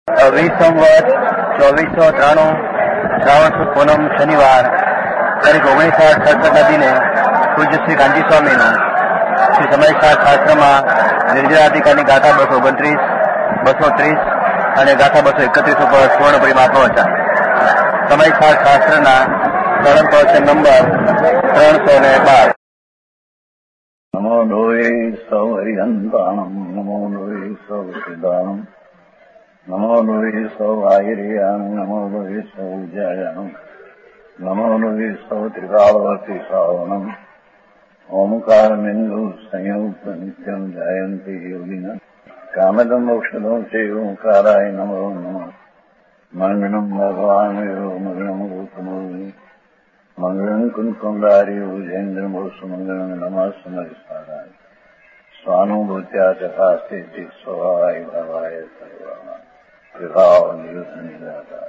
સંવત 2493 શ્રાવણ સુદ પૂનમ શનિવાર તારીખ 19/8/67 દિને પૂજ્ય શ્રી ગાંધી સ્વામીનું શ્રી સમયસાર શાસ્ત્રમાં નિર્જરાધિકારની ગાથા 229, 230 અને ગાથા 231 ઉપર પૂર્ણ પરિમા પ્રવચન. સમયસાર શાસ્ત્રના સરળ પ્રવચન નંબર 312. નમો લોહે સૌ હરિહંતાણમ, નમો લોહે સૌ સિદ્ધાણમ, નમો લોહે સૌ આયર્યામ, નમો લોહે સૌ જયમ, નમો લોહે સૌ ત્રિકાળવતી શ્રાવણમ, ઓમકારમિંદુ સંયુક્ત નિત્યમ જયંતી યોગિના કામદમ મોક્ષદો છે ઓંકારાય નમો નમઃ. મંગળમ ભગવાન મંગળમ ગૌતમોની મંગળમ કુંકુંડારી ઉજેન્દ્રમોષ મંગળમ નમઃ સમયસારાય સ્વાનુભૂત્યા ચકાસ્તે સ્વભાવાય ભાવાય સર્વા વિભાવ નિર્ધાર.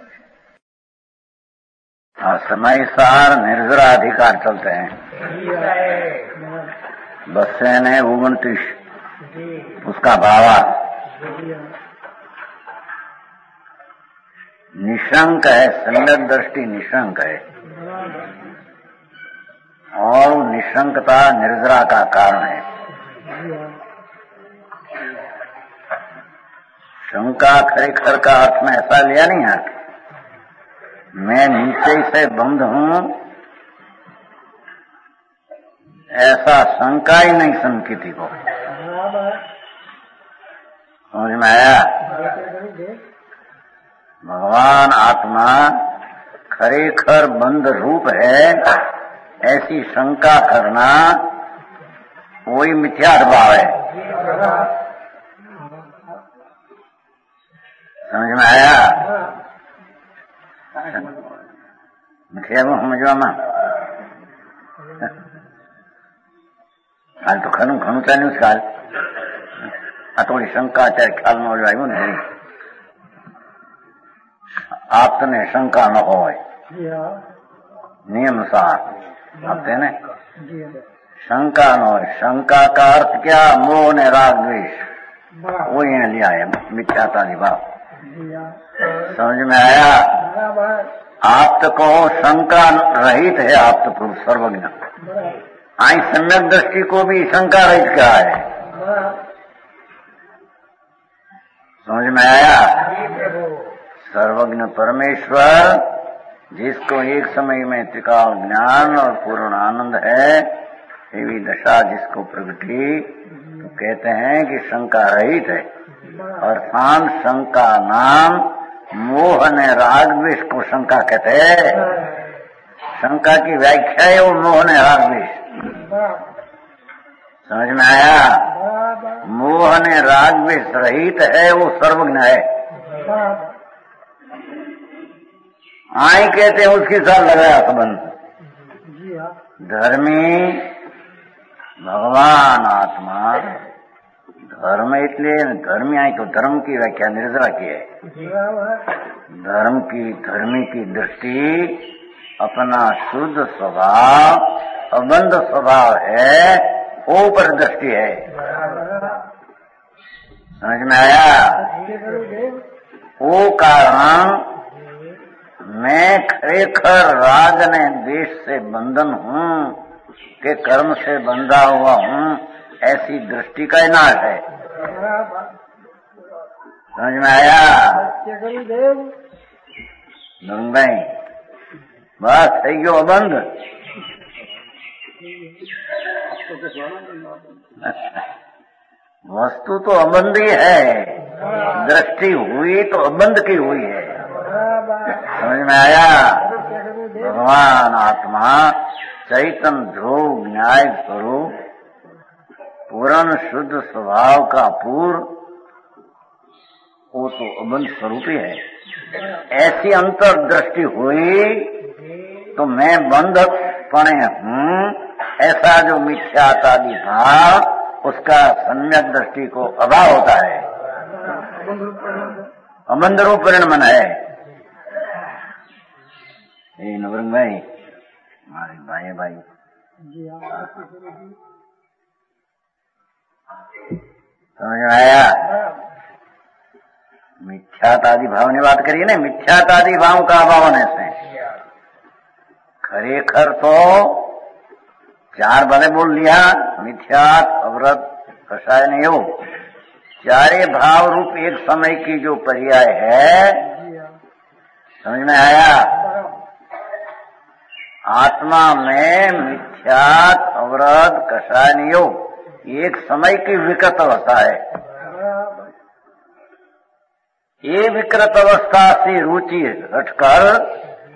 समयसार निर्जरा अधिकार चलते हैं. बसें 29 उसका भावा निशंक है, सम्यक दृष्टि निशंक है और निशंकता निर्जरा का कारण है. शंका खरेखर का अर्थ में ऐसा लिया नहीं है मैं नीचे से बंद हूं, ऐसा शंका ही नहीं संकिति को. समझ में आया? भगवान आत्मा खरेखर बंद रूप है ऐसी शंका करना वही मिथ्या भाव है. समझ में आया? સમજવામાં હાલ તો ઘણું ચાલ્યું છે. હાલ આ થોડી શંકા અત્યારે ખ્યાલમાં આવ્યું ને આપને શંકા ન હોય નિયમ સાર આપते ને शंका न हो. शंका का अर्थ क्या? मोह ने राग द्वेष वो यहाँ लिया है मिथ्याता निभाव. समझ में आया? आप तो कहो शंका रहित है, आप तो पुरुष सर्वज्ञ. आई सम्यक दृष्टि को भी शंका रहित क्या है. समझ में आया? सर्वज्ञ परमेश्वर जिसको एक समय में त्रिकाल ज्ञान और पूर्ण आनंद है, एवी दशा जिसको प्रगति तो कहते हैं कि शंका रहित है. और शांत शंका नाम मोह ने राग द्वेष को शंका कहते हैं. शंका की व्याख्या है वो मोह ने राग द्वेष. समझ में आया? मोह ने राग द्वेष रहित है वो सर्वज्ञ है. आई कहते हैं उसके साथ लगाया संबंध. धर्मी भगवान आत्मा धर्म इसलिए धर्मी आई तो धर्म की व्याख्या निर्जरा की है. धर्मी की दृष्टि अपना शुद्ध स्वभाव अबंध स्वभाव है, ऊपर दृष्टि है. समझ में आया? वो कारण मैं खरेखर राग ने द्वेष से बंधन हूं के कर्म से बंधा हुआ हूं ऐसी दृष्टि का नाश है. समझ में आया? भाई बस થઈ ગયો અબંધ. वस्तु तो अबंध ही है, दृष्टि हुई तो अबंध की हुई है. समझ में आया? भगवान आत्मा चैतन्य ध्रुव न्याय स्वरूप पूर्ण शुद्ध स्वभाव का पूर्व वो तो अबंध स्वरूप ही है. ऐसी अंतर दृष्टि हुई तो मैं बंधक पणे हूं ऐसा जो मिथ्यातादि भाव उसका सम्यक दृष्टि को अभाव होता है. अबंध रूप परिणमन है. नवरंग भाई हमारे भाई समझ में आया? मिथ्या मिथ्यात आदि भाव ने बात करिए ना, मिथ्यात आदि भाव का अभाव होने से खरेखर तो चार भले बोल लिया, मिथ्यात, अवरत, कषाय योग, चारे भाव रूप एक समय की जो पर्याय है, समझ में आया? आत्मा में मिथ्यात, अवरत, कषाय योग एक समय की विकृत अवस्था है। ये विकृत अवस्था से रुचि हटकर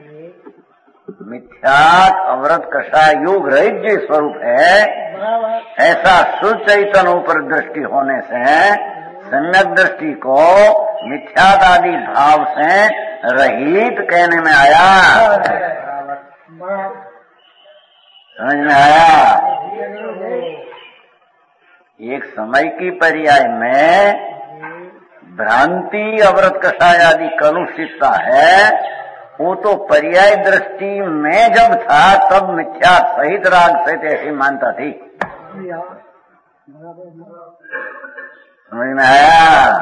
मिथ्यात, अवरत, कषाय योग रहित जो स्वरूप है, ऐसा शुद्ध चैतन्य ऊपर दृष्टि होने से सम्यक दृष्टि को मिथ्यात आदि भाव से रहित कहने में आया। समझ में आया? एक समय की पर्याय में भ्रांति, अवरत, कषाय आदि कलुषितता है, वो तो पर्याय दृष्टि में जब था तब मिथ्या सहित राग सहित ऐसी मानता थी। समझ में आया?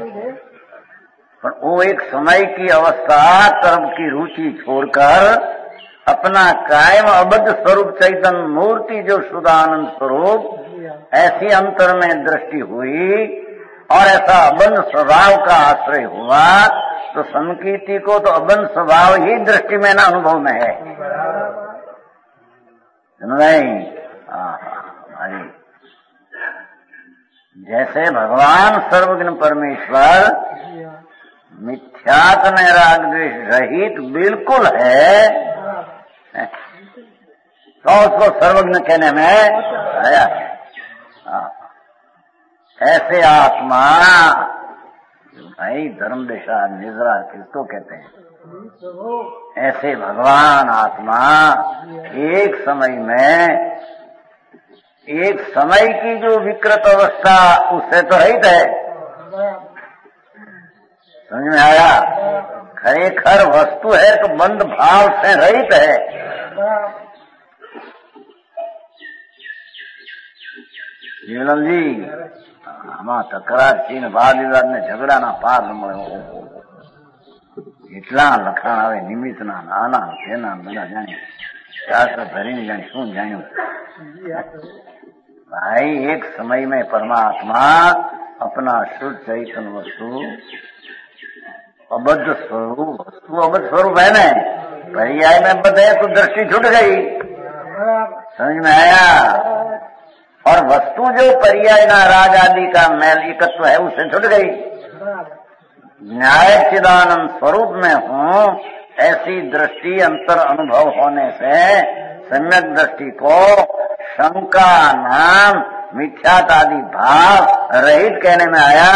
पर वो एक समय की अवस्था तरफ की रुचि छोड़कर अपना कायम अबद्ध स्वरूप चैतन्य मूर्ति जो शुद्धानंद स्वरूप ऐसी अंतर में दृष्टि हुई और ऐसा अबंध स्वभाव का आश्रय हुआ, तो संकीर्ति को तो अबंध स्वभाव ही दृष्टि में ना अनुभव में है, नहीं? जैसे भगवान सर्वज्ञ परमेश्वर मिथ्यात में राग द्वेष रहित बिल्कुल है, तो उसको सर्वज्ञ कहने में आया। ऐसे आत्मा भाई धर्म दिशा निजरा किसको कहते हैं? ऐसे भगवान आत्मा एक समय की जो विकृत अवस्था उससे तो रहित है। समझ में आया? खरेखर वस्तु है तो बंध भाव से रहित है। जीवनम जी આમાં તકરાર છે ને વાદ વિવાદ ને ઝઘડાના પાર મળે, એટલા લખાણ આવે નિમિત્તના નાના તેના બધા જાણે શાસ્ત્ર ધરીને જાણે શું જાણ્યું भाई। एक समय में परमात्मा अपना शुद्ध चैतन्य वस्तु अबद्ध स्वरूप, वस्तु अबद्ध स्वरूप है न, पर्याय में बद्ध है तो दृष्टि छूट गई। समझ में आया? और वस्तु जो पर्याय ना राग आदि का मैल एकत्व है उससे छूट गई। न्याय चिदानंद स्वरूप में हूँ ऐसी दृष्टि अंतर अनुभव होने से सम्यक दृष्टि को शंका नाम मिथ्यात आदि भाव रहित कहने में आया।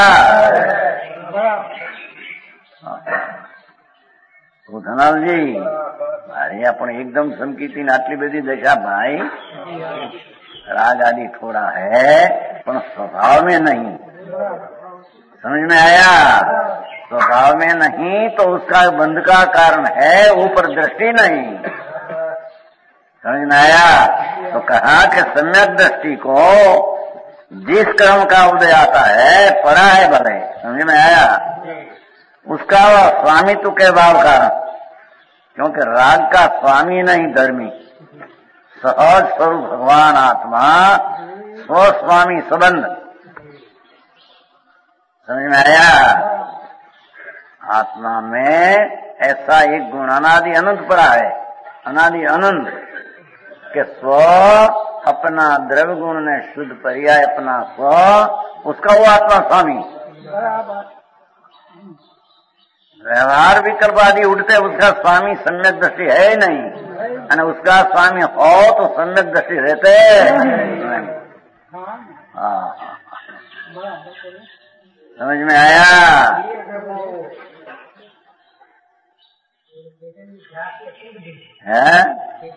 तो धनाल जी अरे अपन एकदम संकीर्ति आटली बधी दशा भाई, राग आदि थोड़ा है पर स्वभाव में नहीं। समझ में आया? स्वभाव में नहीं तो उसका बंध का कारण है, ऊपर दृष्टि नहीं। समझ में आया? तो कहा कि सम्यक दृष्टि को जिस क्रम का उदय आता है पड़ा है भले, समझ में आया, उसका स्वामित्व के भाव का, क्योंकि राग का स्वामी नहीं धर्मी, सहज स्वरूप भगवान आत्मा स्वस्वामी संबंध। समझ में आया? आत्मा में ऐसा एक गुण अनादि अनंत पड़ा है, अनादि अनंत के स्व अपना द्रव्य गुण ने शुद्ध पर्याय अपना स्व, उसका वो आत्मा स्वामी। व्यवहार विकल्प आदि उठते उसका स्वामी सम्यक दृष्टि है ही नहीं, और उसका स्वामी हो तो सम्यक दृष्टि रहते। समझ में आया? है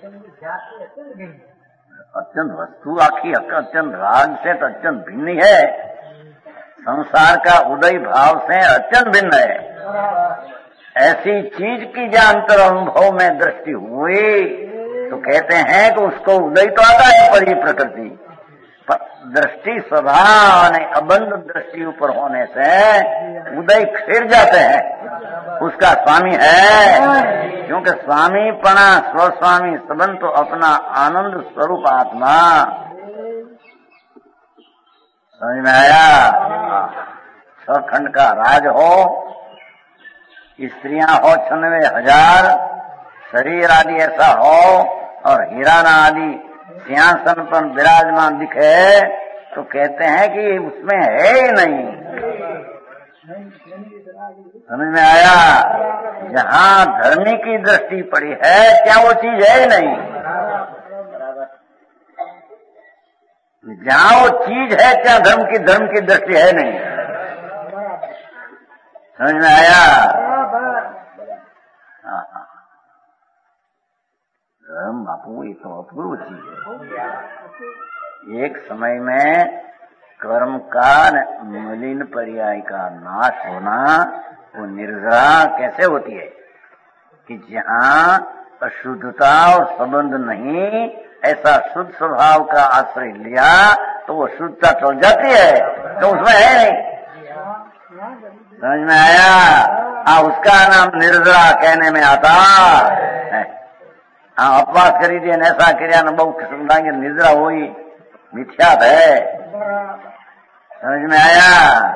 अत्यंत वस्तु आखी अत्यंत राग से तो अत्यंत भिन्न है, संसार का उदय भाव से अत्यंत भिन्न है। ऐसी चीज की जहाँ अंतर अनुभव में दृष्टि हुई तो कहते हैं कि उसको उदय तो आता है परी प्रकृति, दृष्टि स्वभाव ने अबंध दृष्टि ऊपर होने से उदय खिर जाते हैं, उसका स्वामी है। क्योंकि स्वामीपना स्वस्वामी संबंध तो अपना आनंद स्वरूप आत्मा। समझ में आया? 6 खंड का राज हो, स्त्रियां हो 96,000, शरीर आदि ऐसा हो और हीराना आदि सिंहासन पर विराजमान दिखे तो कहते हैं कि उसमें है ही नहीं। समझ में आया? जहाँ धर्मी की दृष्टि पड़ी है क्या वो चीज है ही नहीं। जहाँ वो चीज है क्या धर्म की दृष्टि है नहीं। समझ में आया? धर्म बापू ये तो अपूर्व चीज है। एक समय में कर्म का मलिन पर्याय का नाश होना, वो निर्जरा कैसे होती है कि जहाँ अशुद्धता और संबंध नहीं, ऐसा शुद्ध स्वभाव का आश्रय लिया तो वो शुद्धता चल जाती है, तो उसमें है नहीं। समझ में आया? उसका नाम निर्जरा कहने में आता है। अपवास करी दिए ऐसा क्रिया न बहु समझाएंगे निद्रा हुई मिथ्यात है। समझ में आया?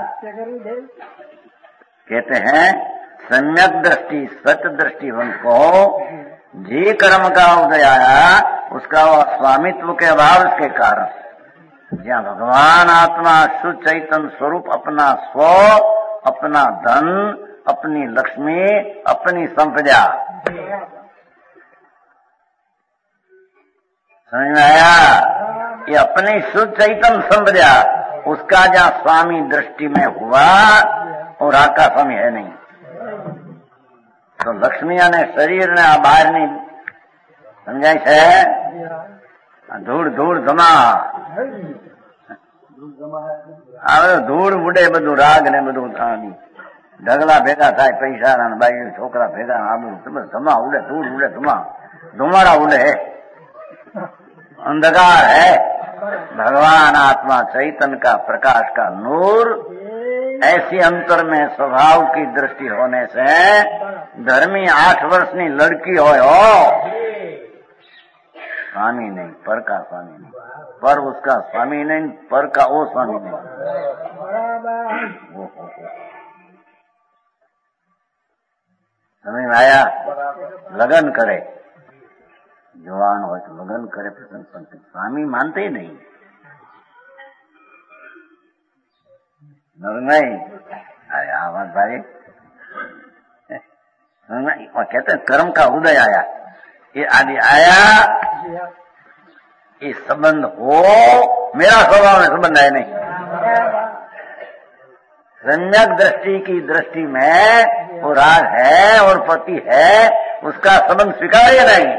कहते हैं सम्यक दृष्टि सत्य दृष्टिवंत को जी कर्म का उदय आया, उसका स्वामित्व के अभाव के कारण जहाँ भगवान आत्मा शुद्ध चैतन्य स्वरूप अपना स्व, अपना धन, अपनी लक्ष्मी, अपनी संपदा, समझ में आया? ये अपनी शुद्ध चैतन्य संपदा उसका जहाँ स्वामी दृष्टि में हुआ और आका स्वामी है नहीं, तो लक्ष्मिया ने शरीर ने बाहर नहीं समझाई है। धूड़ धूड़ जमा धूड़ उडे બધું રાગ ને બધું ઢગલા ભેગા થાય, પૈસા ના બાઈ છોકરા ભેગા આબુ ધમા ઉડે, ધૂળ ઉડે, ધુમાડા उड़े, अंधकार है। भगवान आत्मा चैतन्य का प्रकाश का नूर ऐसी अंतर में स्वभाव की दृष्टि होने से धर्मी 8 वर्षनी लड़की हो स्वामी नहीं, पर का स्वामी नहीं, पर उसका स्वामी नहीं, पर का वो स्वामी नहीं। समझ में आया? लगन करे, जवान हो तो लगन करे, प्रसन्न स्वामी मानते ही नहीं। नहीं अरे आवाज भाई कहते हैं कर्म का उदय आया, ये आदि आया, ये संबंध हो, मेरा स्वभाव में संबंध है नहीं। सम्यक दृष्टि की दृष्टि में वो राग है और पति है, उसका संबंध स्वीकार्य नहीं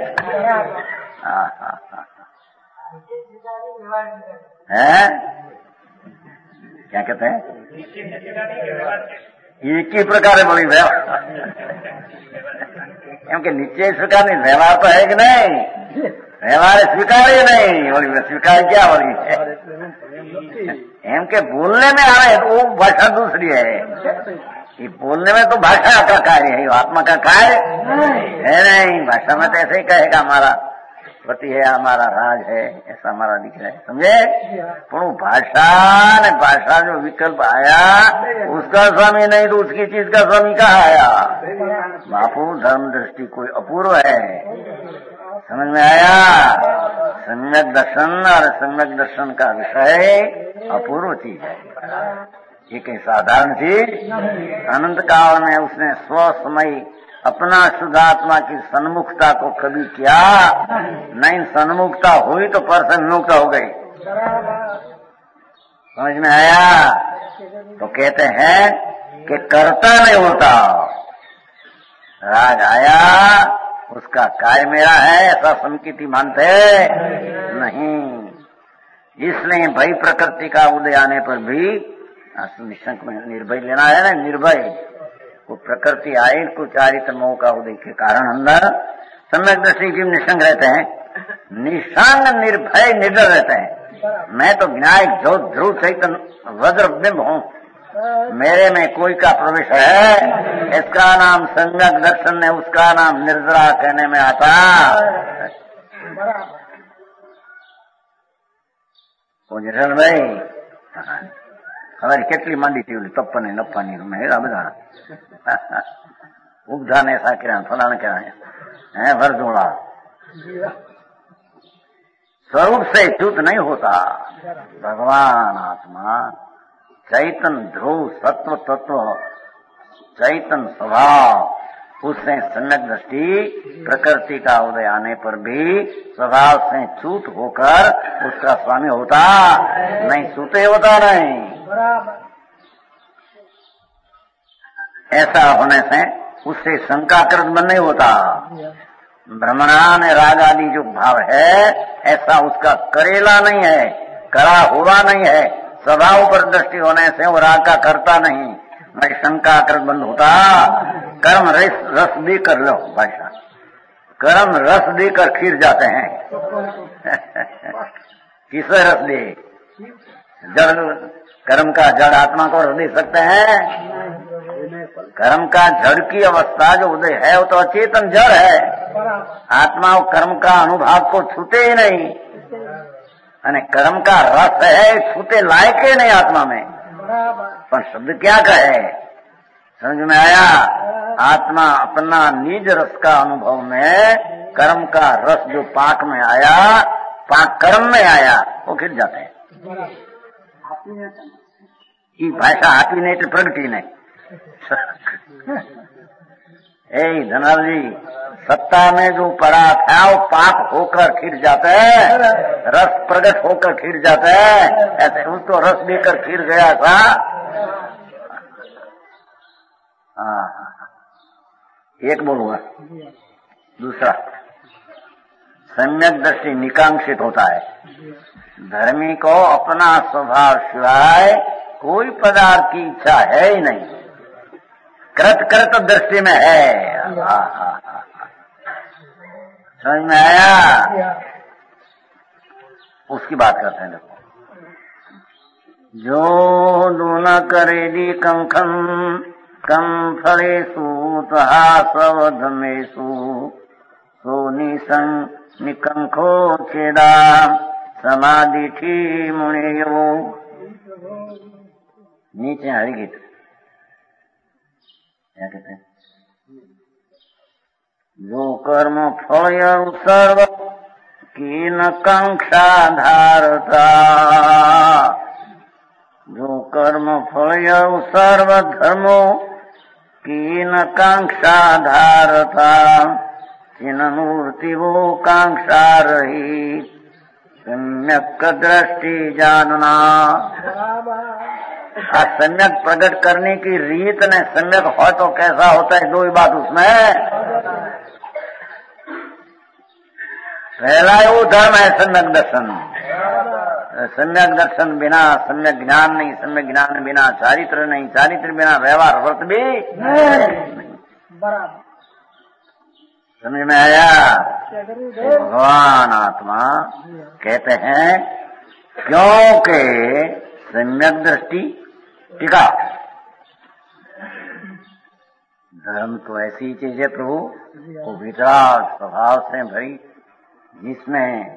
है। क्या कहते हैं? एक ही प्रकार बोली व्यवहार, क्योंकि नीचे स्वीकार नहीं, व्यवहार तो है कि नहीं, व्यवहार स्वीकार्य नहीं। बोली स्वीकार क्या बोली एम के बोलने में आ रहे तो वो भाषा दूसरी है, ये बोलने में तो भाषा का कार्य है, आत्मा का कार्य है नहीं। भाषा में तो ऐसे ही कहेगा हमारा पति है, हमारा राज है, ऐसा हमारा दिख रहा है, समझे? पर भाषा जो विकल्प आया उसका स्वामी नहीं तो उसकी चीज का स्वामी कहाँ आया? बापू धर्म दृष्टि कोई अपूर्व है। समझ में आया? सम्यक दर्शन और सम्यक दर्शन का विषय अपूर्व चीज है, ये कहीं साधारण चीज। अनंत काल में उसने स्वसमय अपना शुद्धात्मा की सन्मुखता को कभी किया नहीं, सन्मुखता हुई तो पर सन्मुखता हो गई। समझ में आया? तो कहते हैं कि कर्ता नहीं होता, राग आया उसका कार्य मेरा है ऐसा संकीर्ति मानते नहीं। इसलिए भय प्रकृति का उदय आने पर भी निशंक में निर्भय लेना है ना, निर्भय वो प्रकृति आए को चारित्र मोह का उदय के कारण अंदर सम्यक दृष्टि जीव निशंक रहते हैं, निशंक निर्भय निडर रहते हैं। मैं तो विनायक जो ध्रुव चैतन्य वज्र बिंब हूँ, मेरे में कोई का प्रवेश है। इसका नाम सम्यक दर्शन है, उसका नाम निर्जरा कहने में आता। भाई हमारी કેટલી માંડી थी तप्पन नप्पानी मेरा बधा उपधा ने ऐसा क्या फलाना क्या है वर्जोड़ा स्वरूप से च्युत नहीं होता। भगवान आत्मा चैतन्य ध्रुव सत्व तत्व चैतन्य स्वभाव, उससे सम्यक दृष्टि प्रकृति का उदय आने पर भी स्वभाव से च्युत होकर उसका स्वामी होता नहीं, सूते होता नहीं। ऐसा होने से उससे शंकाकृत बन नहीं होता। भ्रमणान राग आदि जो भाव है ऐसा उसका करेला नहीं है, करा हुआ नहीं है। स्वभाव पर दृष्टि होने से वो राग का करता नहीं, मैं शंकाकृत बंद होता। कर्म रस देकर लो भाषा, कर्म रस देकर खीर जाते हैं। किसे रस दे? जड़ कर्म का जड़ आत्मा को रस दे सकते हैं? कर्म का जड़ की अवस्था जो उदय है वो तो अचेतन जड़ है। आत्मा कर्म का अनुभाव को छूते ही नहीं, અને कर्म का रस है छूते लायक ही नहीं आत्मा में। पर शब्द क्या कहे, समझ में आया? आत्मा अपना निज रस का अनुभव में कर्म का रस जो पाक में आया, पाक कर्म में आया, वो खिल जाते हैं। ये भाषा आपी नहीं तो प्रगति नहीं। धनलाल जी, सत्ता में जो पड़ा था वो पाप होकर खिर जाता है, रस प्रकट होकर खिर जाता है। ऐसे उस तो रस देकर खिर गया था। एक बोलूंगा। दूसरा, सम्यक दृष्टि निकांक्षित होता है। धर्मी को अपना स्वभाव सिवाय कोई पदार्थ की इच्छा है ही नहीं, कृत दृष्टि में है। समझ में आया? उसकी बात करते हैं। देखो, जो दूना करेदी कंखन कम फलेषु तहा सवधमेषु सोनिसं निकंखो छेदा समाधि मुनियो। नीचे हरिगीत क्या कहते हैं? जो कर्म फल सर्व की न कांक्षा धारता, जो कर्म फल सर्व धर्मो की न कांक्षा धारता, चिन्ह मूर्ति वो कांक्षा रही सम्यक दृष्टि जानना। सम्यक प्रकट करने की रीत ने सम्यक हो तो कैसा होता है, दो ही बात उसमें। पहला वो धर्म है सम्यक दर्शन। सम्यक दर्शन बिना सम्यक ज्ञान नहीं, सम्यक ज्ञान बिना चारित्र नहीं, चारित्र बिना व्यवहार व्रत भी नहीं। समझ में आया? भगवान आत्मा कहते हैं क्योंकि सम्यक दृष्टि टिका। धर्म तो ऐसी चीज है प्रभु, वो वितराग स्वभाव से भरी, जिसमें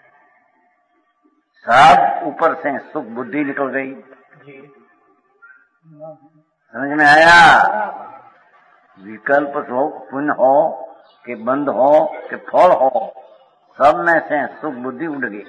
सब ऊपर से सुख बुद्धि निकल गई। समझ में आया? विकल्प हो, पुण्य हो कि बंध हो कि फल हो, सब में से सुख बुद्धि उड़ गई।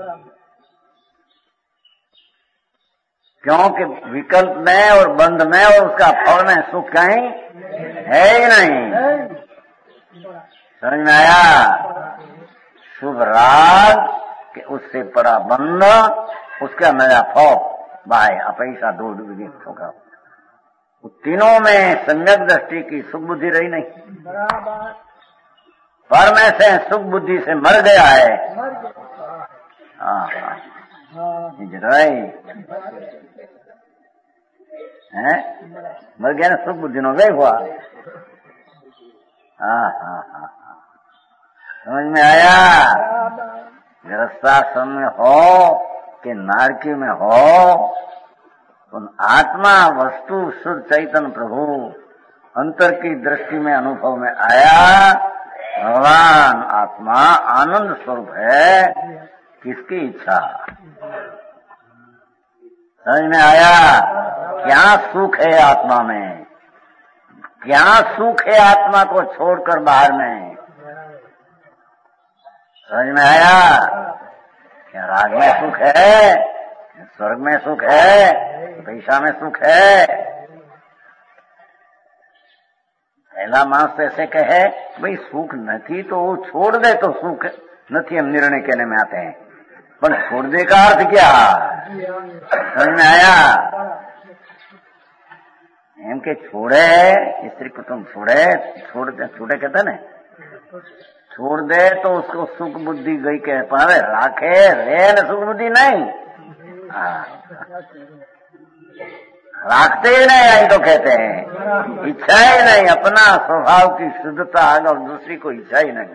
क्योंकि विकल्प में और बंध में और उसका फल में सुख कहीं है ही नहीं। समझ में आया? शुभ राग कि उससे पड़ा बंध, उसका नया फल बाय अपैसा दो होगा। तीनों में सम्यक दृष्टि की सुख बुद्धि रही नहीं। पर में से सुख बुद्धि से मर गया है। मर गया ना, सुख बुद्धि नो गई हुआ। समझ में आया? गृहस्थाश्रम में हो के नारकी में हो, आत्मा वस्तु शुद्ध चैतन्य प्रभु अंतर की दृष्टि में अनुभव में आया। भगवान आत्मा आनंद स्वरूप है, किसकी इच्छा? समझ में आया? क्या सुख है आत्मा में, क्या सुख है आत्मा को छोड़कर बाहर में? समझ में आया? क्या राग में सुख है, स्वर्ग में सुख है, पैसा में सुख है? पहला मानस ऐसे कहे भाई सुख नहीं तो वो छोड़ दे तो सुख नहीं, हम निर्णय कहने में आते हैं। पर छोड़ दे का अर्थ क्या? समझ में आया? एम के छोड़े, स्त्री कुटुंब छोड़े कहते ना, छोड़ दे तो उसको सुख बुद्धि गई कह पावे, राखे रे न सुख बुद्धि नहीं। राखते ही नहीं, आई तो कहते हैं इच्छा ही नहीं, अपना स्वभाव की शुद्धता और दूसरी को इच्छा ही नहीं।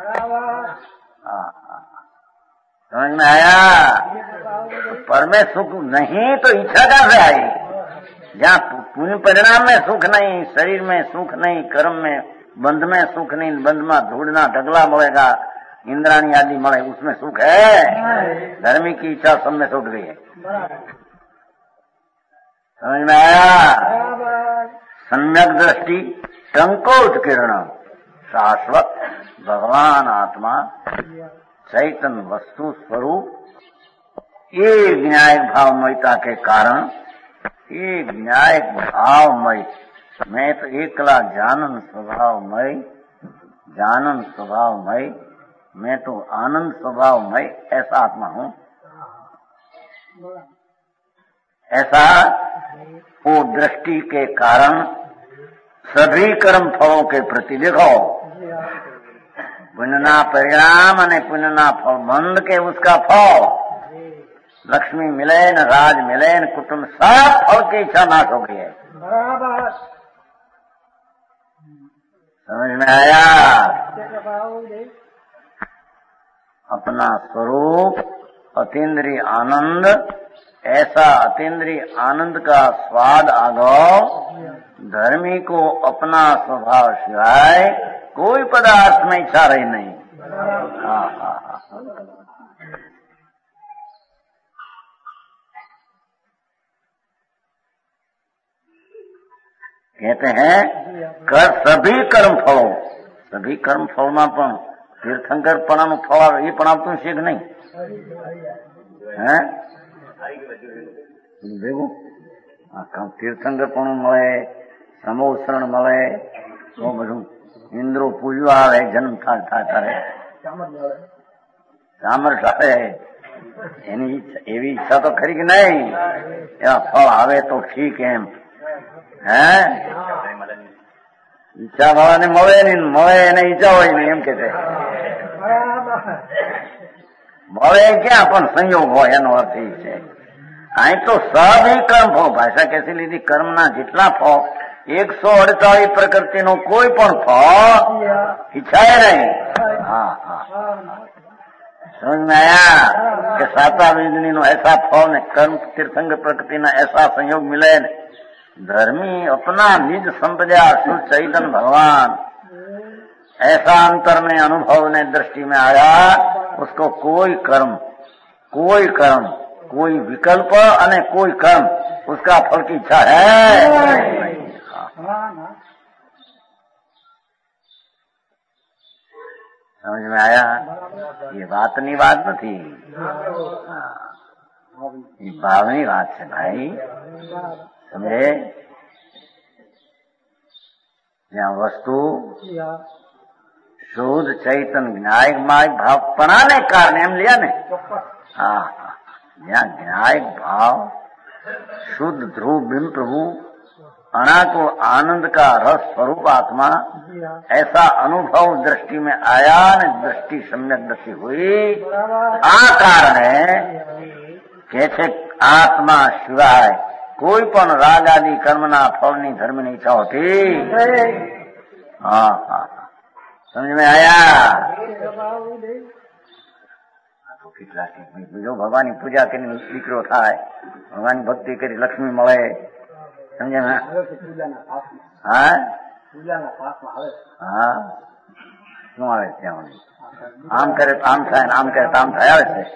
समझ में आया? तो पर में सुख नहीं तो इच्छा कहां से आई? जहाँ पुण्य परिणाम में सुख नहीं, शरीर में सुख नहीं, कर्म में बंध में सुख नहीं, बंध में ढूंढना ढगला मिलेगा, इंद्राणी आदि मिले, उसमें सुख है। धर्मी की इच्छा सब में छूट गई है। समझ में आया? सम्यक दृष्टि संकोच किरण शाश्वत भगवान आत्मा चैतन्य वस्तु स्वरूप, ये न्यायिक भावमयता के कारण, ये न्यायिक भावमय, मैं तो एकला जानन स्वभावमय, मैं तो आनंद स्वभावमय, ऐसा आत्मा हूँ। ऐसा वो दृष्टि के कारण सभी कर्म फलों के प्रति देखो, पुण्यना परिणाम और पुण्यना फल मंद के उसका फल, लक्ष्मी मिले न राज मिले न कुटुंब, सब फल की इच्छा नाश हो गई है। समझ में आया? अपना स्वरूप अतीन्द्रिय आनंद, ऐसा अतीन्द्रिय आनंद का स्वाद आगो, धर्मी को अपना स्वभाव सिवाय कोई पदार्थ में इच्छा रही नहीं। कहते हैं कर सभी कर्म फलों में तीर्थंकर पणाનું ફળ એ પણ આપતું છે કે નહીં? હે ભેગું તીર્થંકર પણ મળે, સમોસરણ મળે, તો બધું ઇન્દ્રો પૂજવા આવે, જન્મ થાય સામર્થ આવે, એની એવી ઈચ્છા તો ખરી કે નહીં? એવા ફળ આવે તો ઠીક એમ, હે ઈચ્છા વાળાને મળે એને ઈચ્છા હોય નહીં એમ કે છે, મળે ક્યાં પણ સંયોગ હોય, એનો અર્થ એ છે। અહીં તો સભી કર્મ ફળ, ભાષા કેસી લીધી, કર્મના જેટલા ફળ 148 પ્રકૃતિનો કોઈ પણ ફળ ઈચ્છાય નહીં। समझ में आया कि साता वेदनी नो ऐसा फल ने कर्म तीर्थंकर प्रकृति ना ऐसा संयोग मिले, धर्मी अपना निज संपदा शुद्ध चैतन्य भगवान ऐसा अंतर में अनुभव ने दृष्टि में आया, उसको कोई कर्म कोई विकल्प अने कोई कर्म उसका फल की इच्छा है। समझ में आया? ये बातनी बात नहीं, ये भावनी बात है भाई, समझे? जहाँ वस्तु शुद्ध चैतन्य न्यायिक मार्ग भाव पढ़ाने कारण एम लिया ने, हाँ, यहाँ न्यायिक भाव शुद्ध ध्रुव बिंब प्रभु अणा को आनंद का रस स्वरूप आत्मा ऐसा अनुभव दृष्टि में आया ने, दृष्टि सम्यक दृष्टि हुई। आ कारण है कैसे आत्मा सिवाय कोई पण राग आदि कर्मना फलनी धर्मनी इच्छा होती। हाँ, समझ में आया? તો કેટલા જો ભગવાનની પૂજા કરીને દીકરો થાય, ભગવાનની ભક્તિ કરી લક્ષ્મી મળે, સમજે ને? હા હા, શું આવે ત્યાં આમ કરે તો આમ થાય ને આમ કરે તો આમ થાય, આવે છે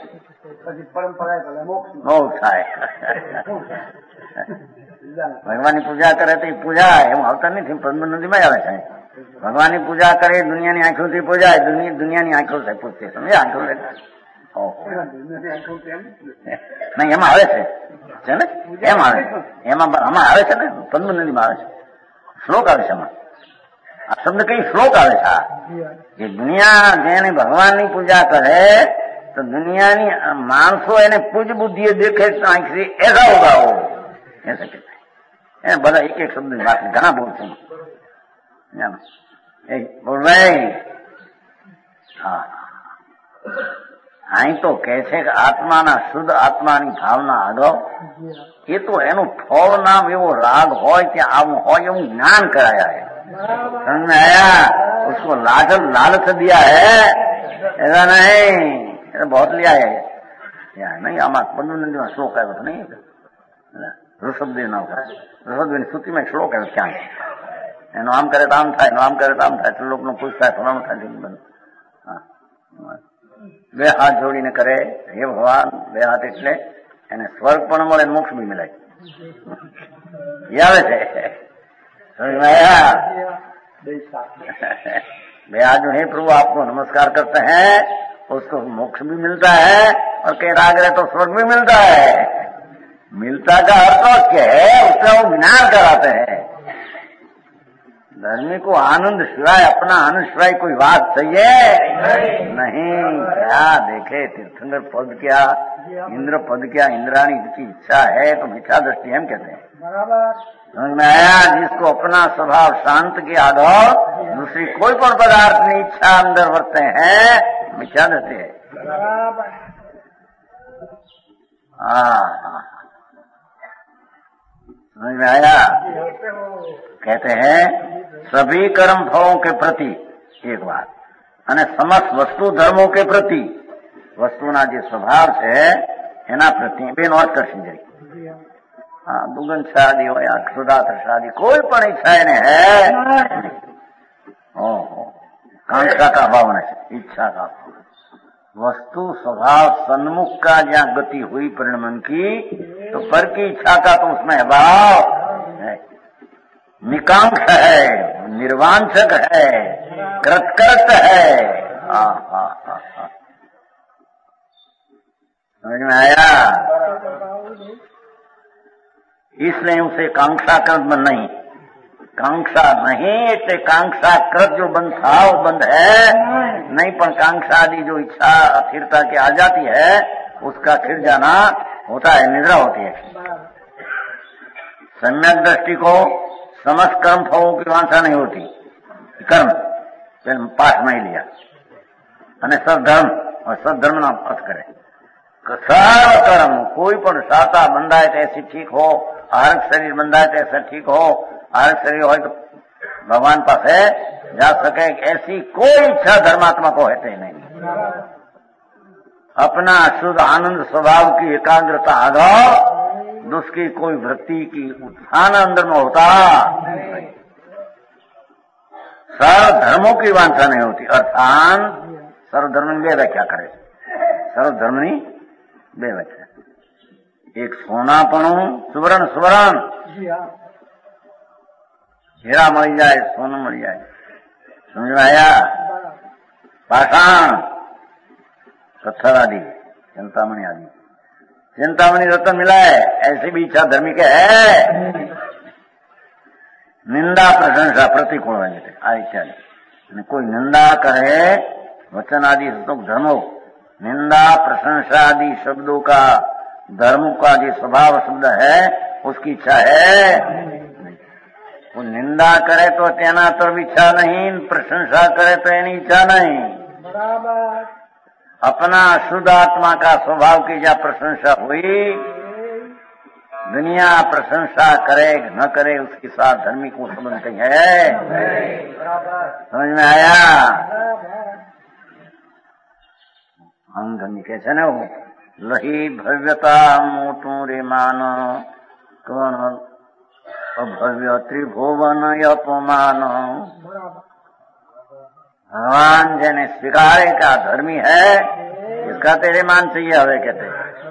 મોક્ષ થાય. ભગવાનની પૂજા કરે તો એ પૂજા એમ આવતા નથી, પદ્મ નદીમાં આવે છે. ભગવાનની પૂજા કરે દુનિયાની આંખોથી પૂજાય, દુનિયાની આંખો છે પૂછશે, સમજે? આંખો નહીં, એમાં આવે છે ને, એમ આવે, એમાં આમાં આવે છે ને, પદ્મ નદીમાં આવે છે, શ્લોક આવે છે એમાં. આ શબ્દ કઈ શ્લોક આવે છે? એ દુનિયા જેને ભગવાનની પૂજા કરે તો દુનિયાની માણસો એને પૂજ બુદ્ધિએ દેખે આંખથી એસા હોગા હો, ऐसा कहते हैं। બધા એક એક શબ્દ વાત ઘણા બોલ છે, બોલ ભાઈ. હા, અહીં તો કે છે કે આત્માના શુદ્ધ આત્માની ભાવના આગળ એ તો એનું ફળ નામ એવો રાગ હોય ત્યાં આવું હોય એવું જ્ઞાન કરાયા है, समझ में आया? उसको लालच दिया है, ऐसा नहीं, बहुत लिया है नहीं. આમાં પદ્મનંદીમાં શ્લોક આવ્યો તો નહીં, ઋષભદેવ નામ કરે, ઋષભદેવની સ્તુતિમાં એક શ્લોક આવ્યો ક્યાં, એનું આમ કરે તો આમ થાય, આમ કરે તો આમ થાય, લોકનું ખુશ થાય, ફલાણું થાય. બે હાથ જોડીને કરે, હે ભગવાન, બે હાથ એટલે એને સ્વર્ગ પણ મળે, મોક્ષ भी मिले, ये આવે છે, समझ में आया? બે हाथ जो है प्रभु आपको नमस्कार करते हैं, उसको मोक्ष भी मिलता है और कहीं राग रहे तो स्वर्ग भी मिलता है. मिलता का अर्थ क्या है? उससे वो ज्ञान कराते हैं. धर्मी को आनंद सिवाय, अपना आनंद सिवाय कोई बात चाहिए नहीं. क्या देखे तीर्थंकर पद क्या, इंद्र पद क्या, इंद्राणी की इच्छा है तो मिथ्या दृष्टि हम कहते हैं. समझ में आया? जिसको अपना स्वभाव शांत के आधार दूसरी कोई पण पदार्थ की इच्छा अंदर वर्ते हैं, मिथ्या दृष्टि है. हाँ, समझ में आया? कहते हैं सभी कर्म फलों के प्रति एक बात, અને સમસ્ત વસ્તુ ધર્મો કે પ્રતિ, વસ્તુના જે સ્વભાવ છે એના પ્રતિ બેનો અર્થ કરશી જાય. હા, દુગંછાદી હોય, અક્ષુદાત્રસાદી કોઈ પણ ઈચ્છા એને હે, ઓહો, कांक्षा का भाव है, इच्छा का भाव. वस्तु स्वभाव सन्मुख का जहाँ गति हुई परिणमन की, तो पर की इच्छा का तो उसमें भाव है, निकांक्ष है, निर्वांछक है, कृतकृत है. समझ में आया? इसलिए उसे कांक्षाकृत बंध नहीं, कांक्षा नहीं એટલે कांक्षाकृत जो बंध था वो बंध है नहीं, पर कांक्षा आदि जो इच्छा अस्थिरता की आ जाती है उसका खिर जाना होता है, निद्रा होती है. सम्यक दृष्टि को समस्त कर्म फलों की वांछा नहीं होती. कर्म पाठ में ही लिया, અને સદધર્મ, और सदधर्म नाम अर्थ करे सर्व कर्म, कोई पण साता बंधाय तो ऐसी ठीक हो, आहार शरीर बंधाय तो ऐसा ठीक हो, आहार शरीर हो तो भगवान पास है जा सके, ऐसी कोई इच्छा धर्मात्मा को है नहीं. अपना शुद्ध आनंद स्वभाव की एकाग्रता आधार उसकी कोई वृत्ति की उत्थान अंदर में होता, सर्वधर्मों की वांछा नहीं होती. अर्थात सर्वधर्म ની બે વ્યાખ્યા કરે છે. સર્વધર્મની બે વ્યાખ્યા, એક સોનાપણું, સુવર્ણ સુવર્ણ, હીરા મળી જાય, સોનું મળી જાય, સમજ में आया? पाषाण, पत्थर आदि, चिंतामणि आदि, चिंतामणि रत्न मिला है, ऐसी भी इच्छा धर्मी के है. निंदा प्रशंसा प्रतिकूल है आ इच्छा. कोई निंदा करे वचन आदि धर्मो, निंदा प्रशंसा आदि शब्दों का धर्म का जो स्वभाव शब्द है उसकी इच्छा है. वो निंदा करे तो तेना तरफ इच्छा नहीं, प्रशंसा करे तो एनी इच्छा नहीं. अपना शुद्ध आत्मा का स्वभाव की जहाँ प्रशंसा हुई, दुनिया प्रशंसा करे न करे उसके साथ धर्मी को संबंध नहीं है. समझ में आया? અંગની કે છે ને લહી ભવ્યતા મોટું રે માન કોણ અભવ્ય ત્રિભુવન अपमान। भगवान जिन्हें स्वीकारे का धर्मी है इसका तेरे मान चाहिए हवे कहते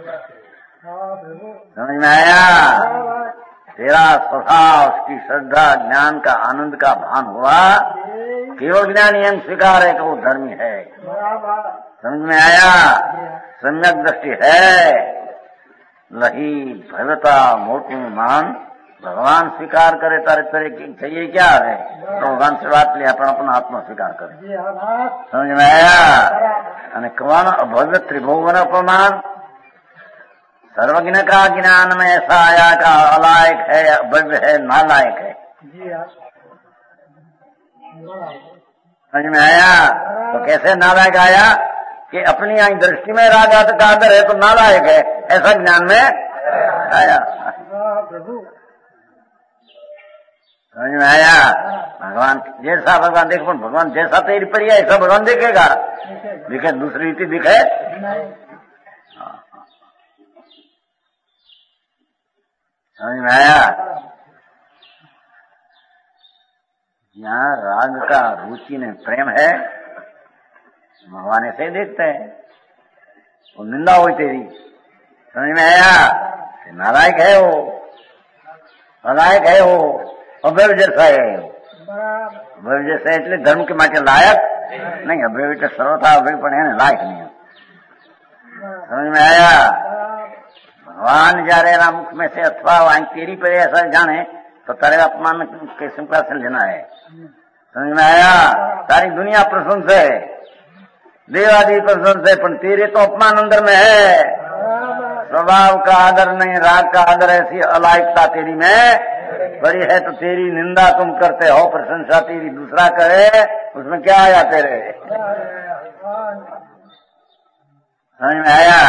समझ में आया। तेरा स्वभाव उसकी श्रद्धा ज्ञान का आनंद का भान हुआ केवल ज्ञानी हम स्वीकार है कि वो धर्मी है। समझ में आया। सम्यक दृष्टि है लही भव्यता मोटू मान भगवान स्वीकार करे तारे तेरे चाहिए क्या है तो भगवान से बात लिया अपना आत्मा स्वीकार करे। समझ में आया। અને कौन अभव्य त्रिभुवन अपमान सर्वज्ञ का ज्ञान में ऐसा आया का अलायक है अभव्य है नालायक है। समझ में आया। तो कैसे नालायक आया कि अपनी दृष्टि में राग का आदर है तो नालायक है ऐसा ज्ञान में आया। समझ में आया। भगवान जैसा भगवान देखो भगवान जैसा तेरी परिया ऐसा भगवान देखेगा दिखे दूसरी रीति दिखे। समझ में आया। यहाँ राग का रुचि ने प्रेम है भगवान ऐसे ही देखते हैं वो निंदा हुई तेरी। समझ में आया। नालायक है वो अलायक है वो अभव्य जैसा है। अभव्य जैसा है इसलिए धर्म के માટે लायक नहीं अभव्य तो सर्वथा अभव्य पण है लायक नहीं। समझ में आया। भगवान जયારે એના મુખ में से अथवा वहां तेरी पर ऐसा जाने तो तारे अपमान के सिंपल से लेना है। समझ में आया। सारी दुनिया प्रशंस है देवादी प्रशंस है पर तेरे तो अपमान अंदर में है। स्वभाव का आदर नहीं राग का आदर ऐसी अलायकता तेरी में बड़ी है तो तेरी निंदा तुम करते हो प्रशंसा तेरी दूसरा करे उसमें क्या आया तेरे। समझ में आया।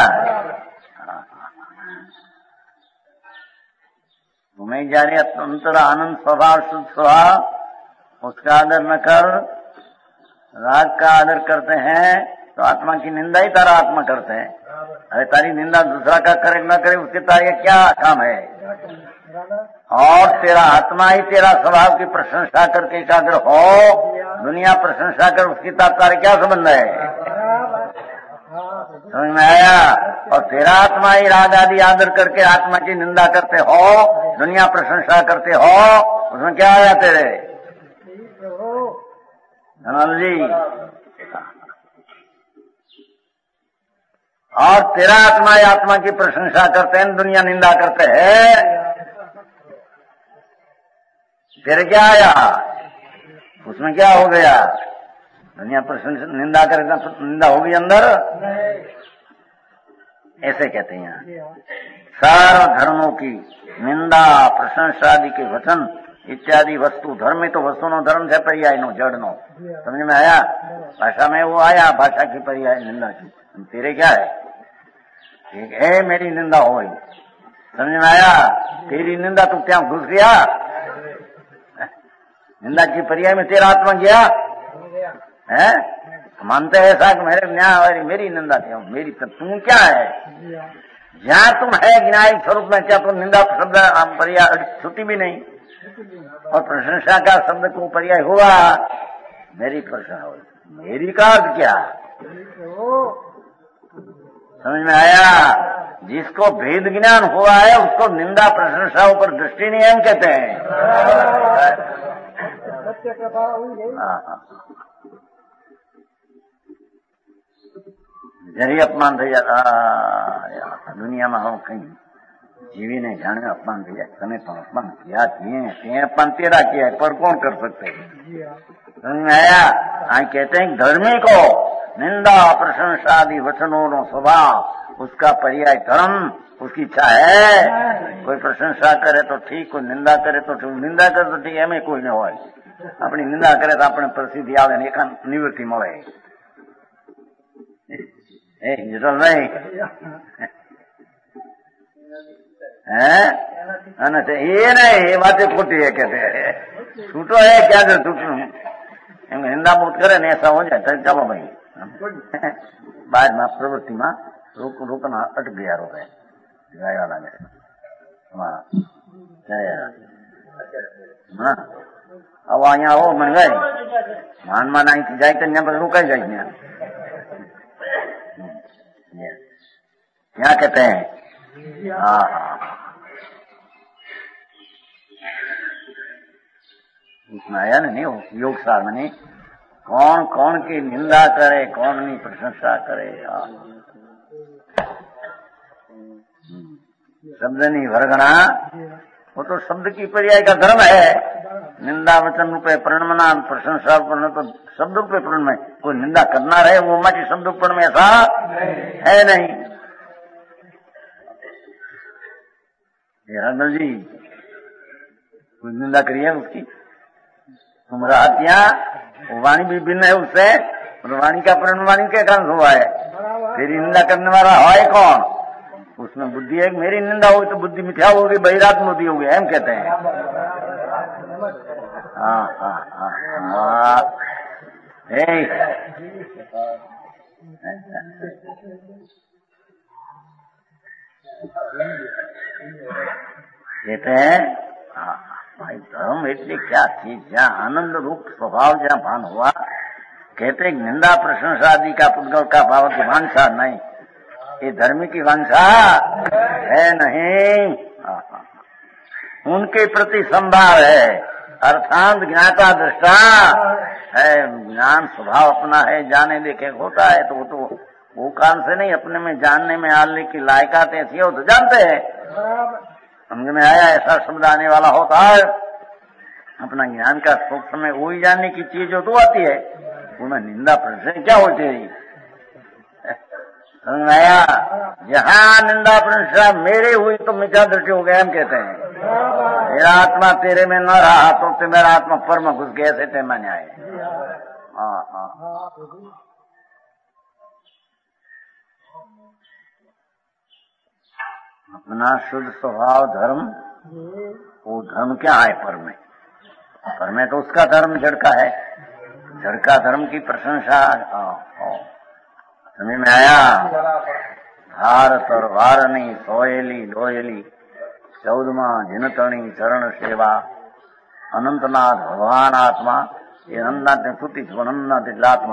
तुम्हें जारी अंतर आनंद स्वभाव शुद्ध स्वभाव उसका आदर न कर राग का आदर करते हैं तो आत्मा की निंदा ही तारा आत्मा करते हैं। अरे तारी निंदा दूसरा का करे न करे उसके तारे क्या काम है। और तेरा आत्मा ही तेरा स्वभाव की प्रशंसा करके एकाग्र हो दुनिया प्रशंसा कर उसकी तारे क्या संबंध है। समझ में आया। और तेरा आत्मा ही राग आदि आदर करके आत्मा की निंदा करते हो दुनिया प्रशंसा करते हो उसमें क्या आया तेरे जी। और तेरा आत्मा ही आत्मा की प्रशंसा करते हैं दुनिया निंदा करते हैं तेरे क्या आया उसमें क्या हो गया। दुनिया प्रशंसा निंदा करेगा तो निंदा होगी अंदर ऐसे कहते हैं। सर्व धर्मों की निंदा प्रशंसा आदि के वचन इत्यादि वस्तु धर्म में तो वस्तु नो धर्म से पर्याय नो जड़ नो। समझ में आया। भाषा में वो आया भाषा की पर्याय निंदा की तेरे क्या है ठीक है मेरी निंदा हो गई। समझ में आया। तेरी निंदा तू क्या घुस गया निंदा की पर्याय में तेरा आत्मा गया है। मानते हैं ऐसा कि मेरे न्याय मेरी निंदा थी मेरी तू क्या है जहाँ तुम है गिनाई स्वरूप में क्या तुम निंदा शब्द पर्याय छुट्टी भी नहीं और प्रशंसा का शब्द को पर्याय हुआ मेरी प्रशंसा हुई मेरी का अर्थ क्या। समझ में आया। जिसको भेद ज्ञान हुआ है उसको निंदा प्रशंसाओं पर दृष्टि नहीं हम कहते हैं। जरी अपमान થઈ જાય દુનિયામાં હું કઈ જીવીને જાણે અપમાન થઈ જાય તને પણ અપમાન किया તે અપમાન तेरा किया है पर कौन कर सकते हैं। समझ में आया। कहते हैं धर्मी को निंदा प्रशंसा आदि वचनों नो स्वभाव उसका पर्याय धर्म उसकी इच्छा है। कोई प्रशंसा करे तो ठीक कोई निंदा करे तो ठीक निंदा करे तो ठीक एम कोई न हो अपनी निंदा करे तो अपने प्रसिद्धि आवे ने एका निवृत्ति મળે જતો નહીં ये नहीं ये बातें खोटी है कहते हैं छूटो है क्या जो छूटू निंदा मुक्त करे ने ऐसा हो जाए तो चलो भाई बाद में प्रवृत्ति में रोकना अटक गया रोके गाय वाला में अब अँ हो मन गए मान मान आई जाए तो यहाँ रुका जाए यहाँ कहते हैं हाँ उसमें आया नहीं हो योग सार में नहीं कौन कौन की निंदा करे कौन नहीं प्रशंसा करे शब्द नहीं वर्गना वो तो शब्द की पर्याय का धर्म है निंदा वचन रूपे प्रणमना प्रशंसा रूप तो शब्द रूपे प्रण में कोई निंदा करना रहे वो हमारी शब्द रूपण में ऐसा है नहीं। रंगल जी कोई निंदा करिए उसकी तुम्हारा हत्या वाणी भी भिन्न है उससे वाणी का प्रण वाणी के कारण हुआ है फिर निंदा करने वाला है कौन उसमें बुद्धि है मेरी निंदा होगी तो बुद्धि मिथ्या होगी बहिरात्म बुद्धि होगी एम कहते हैं। हाँ हाँ हाँ हाँ कहते हैं भाई धर्म એટલે क्या चीज जहाँ आनंद रूप स्वभाव जहाँ भान हुआ कहते निंदा प्रशंसा आदि का पुद्गल का भाव की वांछा नहीं ये धर्म की वांछा है नहीं उनके प्रति संभाव है अर्थात ज्ञाता दृष्टा है ज्ञान स्वभाव अपना है जाने देखे होता है तो वो कान से नहीं अपने में जानने में आने की लायकात ऐसी हो तो जानते हैं समझ में आया ऐसा शब्द आने वाला होता है अपना ज्ञान का सूक्ष्म में वही जानने की चीज जो तो आती है उन्हें निंदा प्रश्न क्या होती है समझ में आया जहाँ निंदा प्रशंसा मेरे हुई तो मिथ्या दृष्टि हो गया हम कहते हैं मेरा आत्मा तेरे में न रहा तो मेरा आत्मा पर में घुस गया ऐसे माने आए। अपना शुद्ध स्वभाव धर्म वो धर्म क्या है पर में तो उसका धर्म जड़ का है जड़ का धर्म की प्रशंसा समझ में आया भारत और वारणी सोयली लोयली 14वां जिनतणी चरण सेवा अनंतनाथ भगवान आत्मा ये अनंतनाथ ने स्तुति अनंतनाथ आत्मा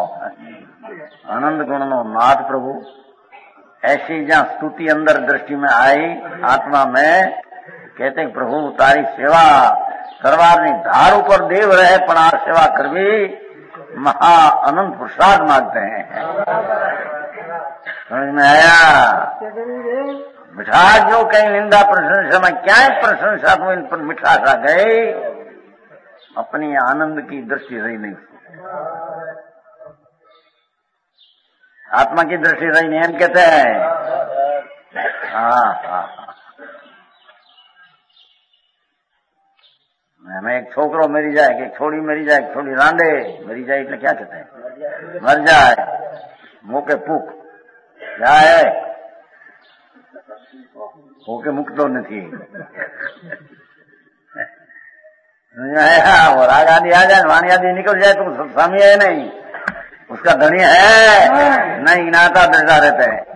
आनंद गुण नो नाथ प्रभु ऐसी जहाँ स्तुति अंदर दृष्टि में आई आत्मा में कहते प्रभु तारी सेवा करवानी धार ऊपर देव रहे पण आ सेवा करवी महा अनंत प्रसाद मांगते हैं। समझ में आया मिठास जो कहीं निंदा प्रशंसा में क्या प्रशंसा तो इन पर मिठास आ गई अपनी आनंद की दृष्टि रही नहीं आत्मा की दृष्टि रही नहीं हम कहते हैं। हाँ हमें एक छोकरो मरी जाए कि छोड़ी मरी जाए छोड़ी रांडे मरी जाए એટલે क्या कहते हैं मर जाए मोके पुख जाए होके मुक्तो नहीं और राग आदि आ जाए वाणी आदि निकल जाए तो स्वामी है नहीं उसका धनी है नहीं नाता दृढ़ा रहते हैं।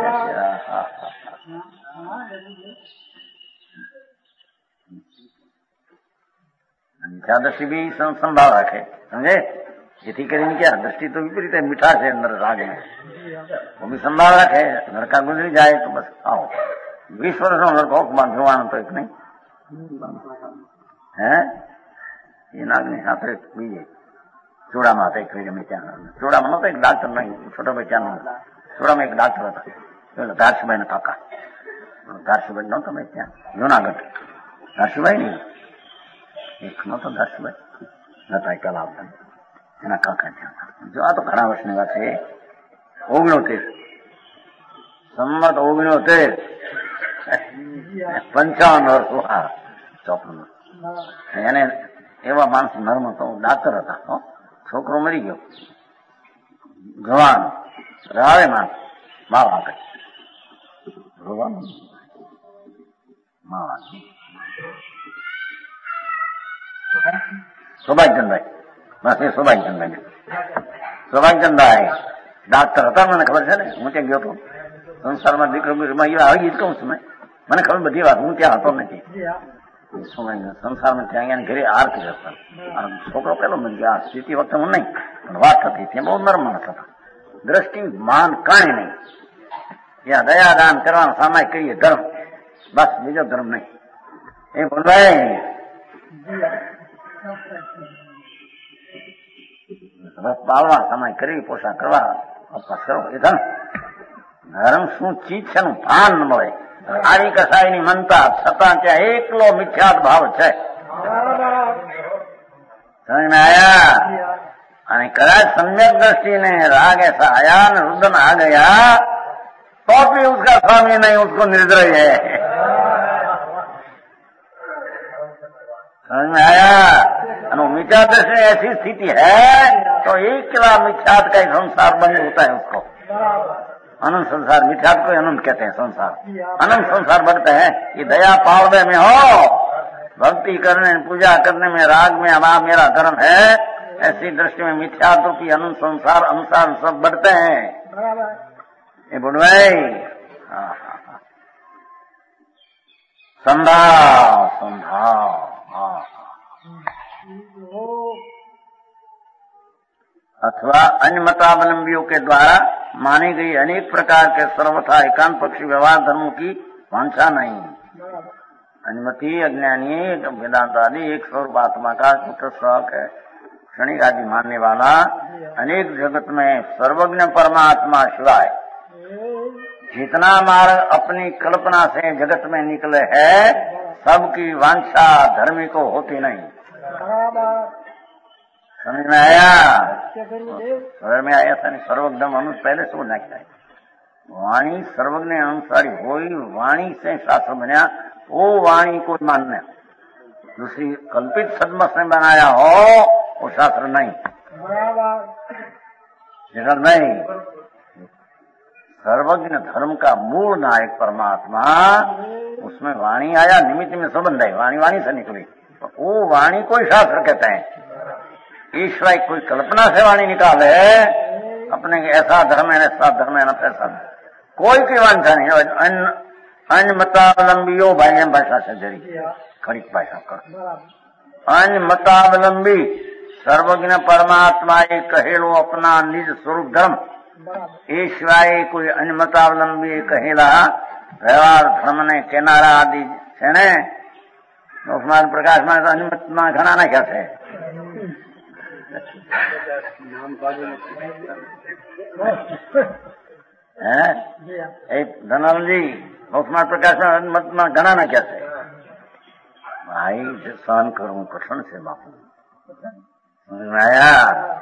मिथ्या दृष्टि भी संभाव रखे समझे જેથી કરીને क्या दृष्टि तो विपरीत है मीठा है अंदर राग में वो भी संभाव रखे लड़का गुजरी जाए तो बस आओ 20 वर्ष નો લડકો બાંધવાનો તો એક નહીં હે એ નાગની સાથે બીજે ચોડામાં હતા એક ફેરી ત્યાં ચોડામાં નતો એક ડાક્ટર નહીં છોટા બચ્ચાનો ચોડામાં એક ડાક્ટર હતા ધારસુભાઈ ના કાકા ધારસુભાઈ નતો મેં ત્યાં જુનાગઢ ધારસુભાઈ નહીં એક નતો ધારસુભાઈ નતા એક આવતા એના કાકા ત્યાં જો આ તો ઘણા વર્ષની વાત છે 69 સંમત 69 55 વર્ષ હા 54 એને એવા માણસ નર્મ હતો ડાક્ટર હતા છોકરો મરી ગયો જવાન રાવે માણસ માવા આગળ રોવાનું માવા સૌભાગ્યચંદભાઈ બસ એ સૌભાગ્યચંદભાઈ સ્વાભાવિક ધંધા હે ડાક્ટર હતા મને ખબર છે ને હું ત્યાં ગયો હતો સંસારમાં દીકરો આવી જ કહું છું મને ખબર બધી વાત હું ત્યાં હતો નથી સંસારમાં ત્યાં અહીંયા ઘરે આરતી હતા છોકરો પેલો બની ગયો આ સ્થિતિ વખતે હું નહીં પણ વાત થતી ત્યાં બહુ નરમ માણસ હતા દ્રષ્ટિ માન કાંઈ નહીં ત્યાં દયાદાન કરવાનો સામાય કહીએ ધર્મ બસ બીજો ધર્મ નહીં એ બોલવાય બસ પાળવા સમય કરી પોષણ કરવા અપવાસ કરો એ ધર્મ ધર્મ શું ચીજ છે નું ભાન ન મળે આવી કસાઈની મનતા છતાં ત્યાં એકલો મિથ્યાત ભાવ છે સમજમાં આયા અને કદાચ સમ્યક દ્રષ્ટિ ने राग ऐसा आया न रुदन आ गया तो भी उसका स्वामी नहीं उसको निर्दय है समझ में आया मिथ्या दृष्टि ऐसी स्थिति है तो एकला मिथ्यात का संसार बंद होता है उसको अनंत संसार मिथ्यात को अनंत कहते हैं संसार अनंत संसार बढ़ते हैं ये दया पावड़े में हो भक्ति करने पूजा करने में राग में अब मेरा धर्म है ऐसी दृष्टि में मिथ्यात की अनंत संसार अनुसार सब बढ़ते हैं ये बुढ़वाई संभाव संभाव अथवा अन्य मतावलंबियों के द्वारा मानी गई अनेक प्रकार के सर्वथा एकांत पक्षी व्यवहार धर्मों की वांछा नहीं अनुमति अज्ञानी वेदांत आदि एक स्वरूप आत्मा का पुत्र शौक है क्षणिक आदि मानने वाला अनेक जगत में सर्वज्ञ परमात्मा शिवाय जितना मार्ग अपनी कल्पना से जगत में निकले है सबकी वांछा धर्मी को होती नहीं समझ में आया समझ में आया था नहीं सर्वज्ञ मनुष्य पहले सो नाखता है वाणी सर्वज्ञ अनुसारी होई वाणी से शास्त्र बना वो वाणी को मानना दूसरी कल्पित सदमत ने बनाया हो वो शास्त्र नहीं नहीं सर्वज्ञ धर्म का मूल नायक परमात्मा उसमें वाणी आया निमित्त में संबंध है वाणी वाणी से निकली वो वाणी को शास्त्र कहते हैं ईश्वर कोई कल्पना से वाणी निकाले अपने ऐसा धर्म है ऐसा धर्म है ऐसा कोई की वांछा नहीं अन्य मतावलंबियों भाई भाषा से जरी खड़ी भाषा कर अन्य मतावलंबी सर्वज्ञ परमात्मा कहेलो अपना निज स्वरूप धर्म ईश्वराय कोई अन्य मतावलंबी कहेला व्यवहार धर्म ने किनारा आदि है ने प्रकाश में अन्य मत में घना ना क्या है धनाल जी उसमें प्रकाश में मत में घना ना क्या है भाई सहन करूं कठिन से बापू आया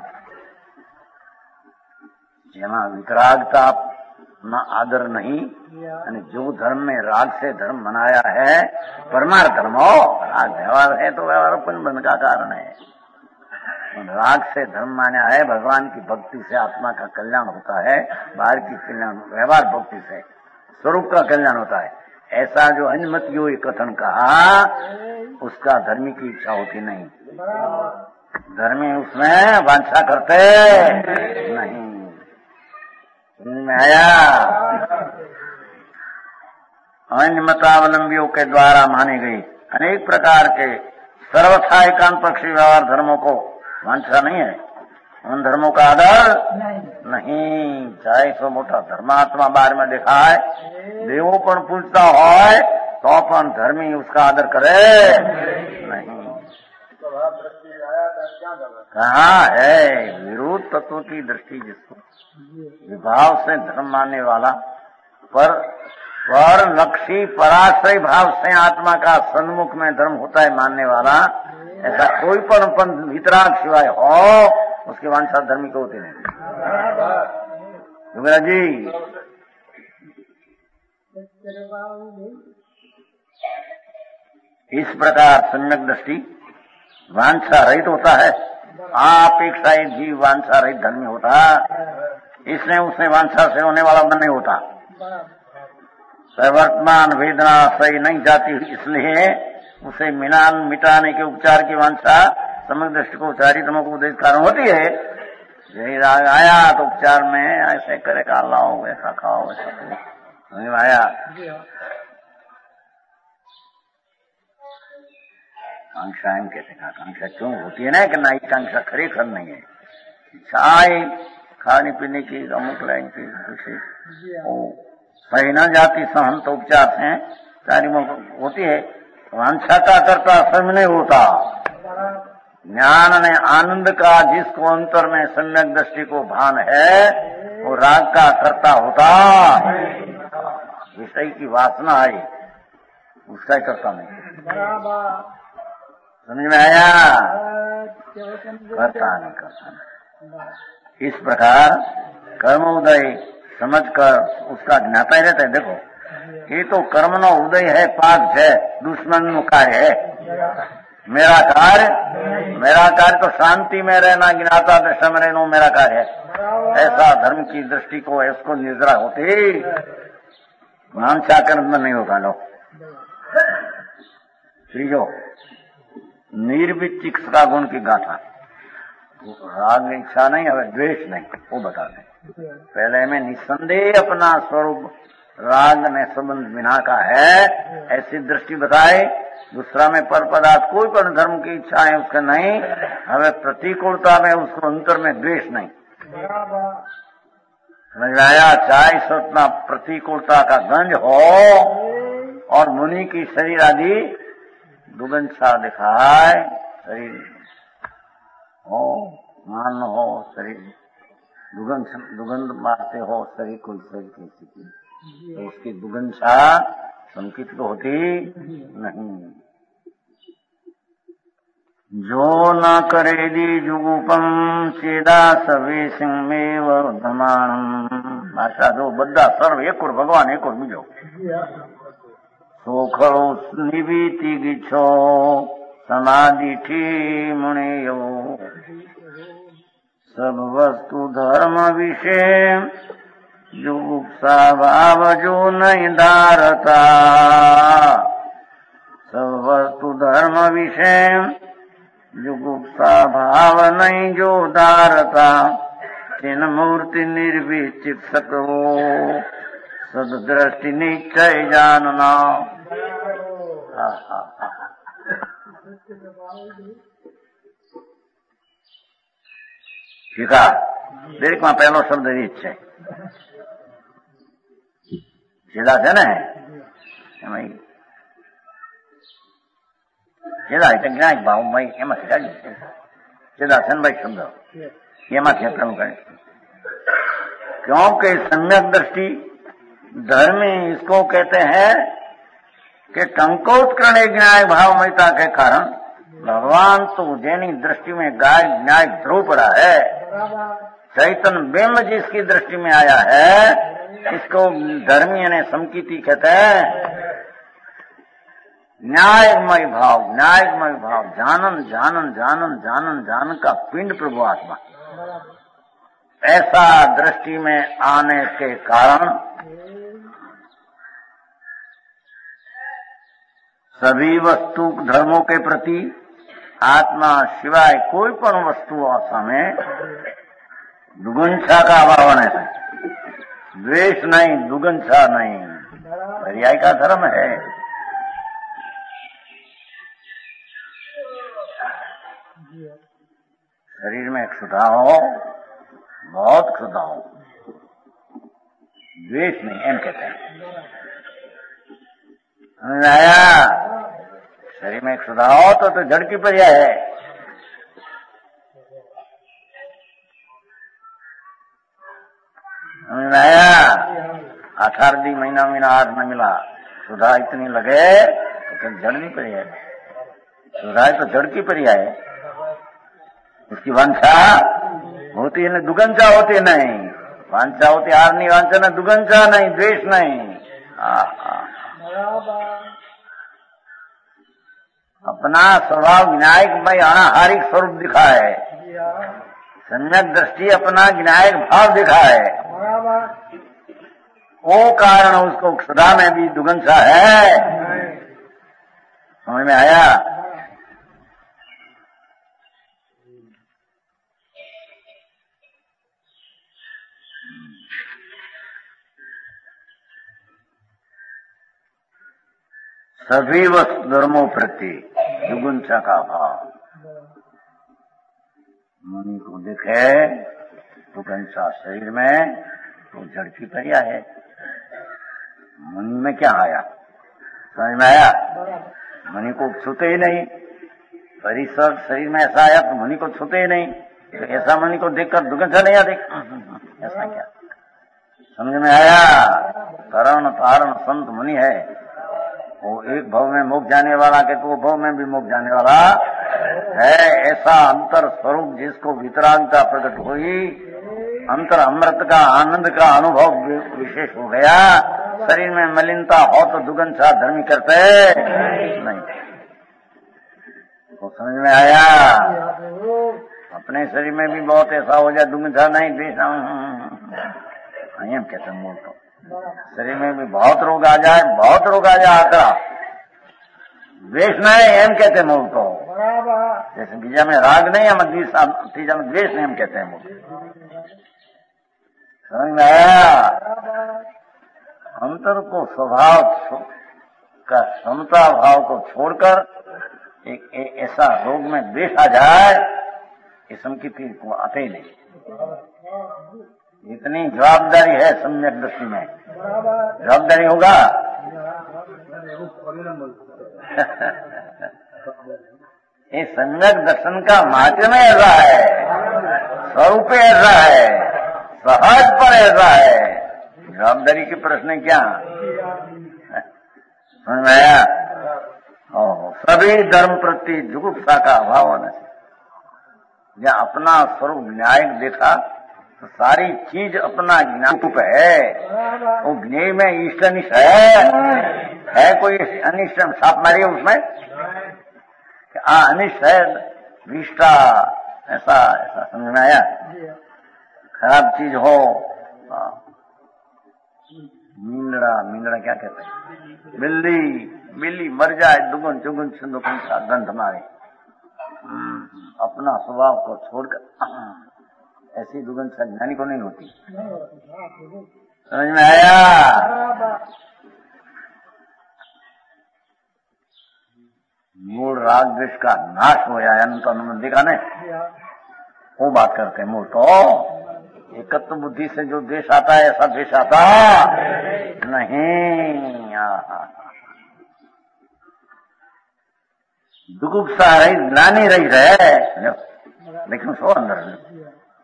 જેમાં વિતરાગતા ना आदर नहीं जो धर्म में राग से धर्म मनाया है परमार्थ धर्म हो राग व्यवहार है तो व्यवहार बंध का कारण है राग से धर्म माना है भगवान की भक्ति से आत्मा का कल्याण होता है बाहर की कल्याण व्यवहार भक्ति से स्वरूप का कल्याण होता है ऐसा जो अन्यमतियों कथन कहा उसका धर्मी की इच्छा होती नहीं धर्मी उसमें वांछा करते नहीं आया अन्य मतावलंबियों के द्वारा मानी गई अनेक प्रकार के सर्वथा एकांत पक्षी व्यवहार धर्मों को वांछा नहीं है उन धर्मों का आदर नहीं चाहे सो मोटा धर्मात्मा बार में देखा है देवों पर पूछता हो तो अपन धर्मी उसका आदर करे नहीं कहाँ है विरोध तत्व की दृष्टि जिसको विभाव से धर्म मानने वाला पर लक्षी पराश्रय भाव से आत्मा का सन्मुख में धर्म होता है मानने वाला ऐसा कोई पण वितराग सिवाय हो उसके वांछा धर्मी को होते नहीं जी इस प्रकार सम्यक दृष्टि वांछा रहित होता है अपेक्षा जीव वांछा रहित धर्मी होता इसने उसने वांछा से होने वाला मन नहीं होता वर्तमान वेदना सही नहीं जाती इसलिए उसे मिटाने के उपचार की वांछा समग्र दृष्टि को उचारी तमो को उद्देश्य कारण होती है यही राग आया तो उपचार में ऐसे करेगा, लाओ ऐसा खाओ ऐसा समझ में आया। आकांक्षा कहते हैं, आकांक्षा क्यों होती है ना कि ना आकांक्षा खरेखर नहीं है, चाय खाने पीने की अमुक लाइन की खुशी सही न जाती सहन तो उपचार से सारी होती है। वांछा का करता समय नहीं होता, ज्ञान ने आनंद का जिसको अंतर में सम्यक दृष्टि को भान है वो राग का करता होता। विषय की वासना आई उसका करता नहीं, समझ में आया, करता नहीं। इस प्रकार कर्म उदय समझकर उसका ज्ञाता ही रहता है। देखो ये तो कर्म नो उदय है, पाक है, दुश्मन नु कार्य है। मेरा कार्य तो शांति में रहना, ज्ञाता दशा में रहना मेरा कार्य है। ऐसा धर्म की दृष्टि को इसको निद्रा होती, मानसा कर्म में नहीं होगा। लो त्रिजो निर्विचिकित्सा गुण की गाथा, राग इच्छा नहीं है, द्वेष नहीं, वो बता दें। पहले में निसंदेह अपना स्वरूप राग ने संबंध बिना का है ऐसी दृष्टि बताए। दूसरा में पर पदार्थ कोई पर धर्म की इच्छा है उसका नहीं, हमें प्रतिकूलता में उसको अंतर में द्वेष नहीं। समझ में आया, चाहे सोचना प्रतिकूलता का गंज हो और मुनि की शरीर आदि दुगंछा दिखाए, शरीर हो मान हो, शरीर दुगंध मारते हो, शरीर कोई शरीर की स्थिति तो उसकी दुगंछा संकित तो होती नहीं। जो न करेदी जुगुपम चेदा सवे सिंह वर्धमानम, भाषा जो बद्दा सर्व एक और भगवान एक और बीजो सोखरो निवीति गिछो समाधि ठी मुनियो, सब वस्तु धर्म विषय जुगुप्सा भाव जो नहीं धारता, सब वस्तु धर्म विषय जुगुप्सा भाव नहीं जो धारता, तीन मूर्ति निर्विचिकित्सक हो सददृष्टि निश्चय जानना। ठीक है, दરેક માં પહેલો શબ્દ રીત છે, છેદા છે ને એમાં છેદા એટલે જ્ઞાન ભાવ એમાંથી કાઢી છેદા છે ને ભાઈ શબ્દ એમાંથી આપણે કાઢી, क्योंकि सम्यक दृष्टि धर्मी इसको कहते हैं कि टंकोत्करण न्याय भावमयता के कारण भगवान तो जेनी दृष्टि में गाय न्याय ध्रुव पड़ा है, चैतन्य ब्रह्म जिसकी दृष्टि में आया है इसको धर्मी ने समकीति कहते हैं। न्यायमय भाव जानन जानन जानन जानन जान का पिंड प्रभु आत्मा, ऐसा दृष्टि में आने के कारण सभी वस्तु धर्मों के प्रति आत्मा सिवाय कोई पण वस्तु सामे दुगंछा का अभाव है, द्वेष नहीं, दुगंछा नहीं, पर्याय का धर्म है। शरीर में क्षुधा हो, बहुत क्षुधा हो, द्वेष नहीं, एम कहते हैं। आया शरीर में क्षुधा हो तो जड़ की पर्याय है। आया 18 महीना आहार न मिला, क्षुधा इतनी लगे तो जड़ नहीं पर्याय, क्षुधा है तो जड़ की पर्याय है। उसकी वांछा होती है ना, दुगंछा होती नहीं, वांछा होती हार नहीं, वांछा ना, दुगंछा नहीं, द्वेष नहीं। अपना स्वभाव विनायकमय अनाहारिक स्वरूप दिखा है, सम्यक दृष्टि अपना विनायक भाव दिखा है, वो कारण उसको क्षुधा में भी दुगंछा है। समझ में आया? सभी वस्तु धर्मों प्रति दुगुंसा का भाव। मुनि को देखे दुगुंसा शरीर में तो जड़ की परिया है। मुनि में क्या आया, समझ में आया? मुनि को छूते ही नहीं, परिसर शरीर में ऐसा आया तो मुनि को छूते ही नहीं। तो ऐसा मुनि को देखकर दुगुंसा नहीं आती, ऐसा क्या? समझ में आया? करण तारण संत मुनि है, वो एक भव में मुक्त जाने वाला के तो वो भव में भी मुक्त जाने वाला है। ऐसा अंतर स्वरूप जिसको वितरागता प्रकट हुई, अंतर अमृत का आनंद का अनुभव विशेष हो गया। शरीर में मलिनता हो तो दुगुंसा धर्मी करते नहीं। तो समझ में आया? अपने शरीर में भी बहुत ऐसा हो जाए दुगुंसा नहीं, द्वेष हम कहते हैं। मूल तो शरीर में भी बहुत रोग आ जाए, बहुत रोग आ जाए, आकरा द्वेष नहीं एम कहते हैं मूल को। जैसे बीजा में राग नहीं, हम तीजा में द्वेष नहीं हम कहते हैं मूल। समझ में आया? अंतर को स्वभाव का समता भाव को छोड़कर एक ऐसा रोग में द्वेष आ जाए, इस संकीर्ति को आते ही नहीं। इतनी जवाबदारी है सम्यक दृष्टि में, जवाबदारी होगा। ये सम्यक दर्शन का माध्यम ऐसा है, स्वरूप ऐसा है, सहज पर ऐसा है। जवाबदारी के प्रश्न क्या समझ में आया? सभी धर्म प्रति जुगुप्सा का अभाव होना चाहिए। जहाँ अपना स्वरूप न्यायिक देखा तो सारी चीज अपना ज्ञान है। वो ज्ञेय में इष्ट अनिष्ट है कोई अनिष्ट साफ मारी है उसमें? अनिष्ट है, विष्टा, ऐसा ऐसा समझ में आया? खराब चीज हो, मींगड़ा क्या कहते हैं, बिल्ली मर जाए, दुगुन चुगुन दुगुन सा गंध मारे। अपना स्वभाव को छोड़कर ऐसी दुगंध ज्ञानी को नहीं होती। समझ में आया? मूल राग द्वेष का नाश हो जाए, अनंत अनुमति देखा नहीं, वो बात करते हैं। मूल तो एकत्व बुद्धि से जो द्वेष आता है ऐसा द्वेष आता नहीं। दुगुप्सा रही, ग्लानि रही है, लेकिन सो अंदर है।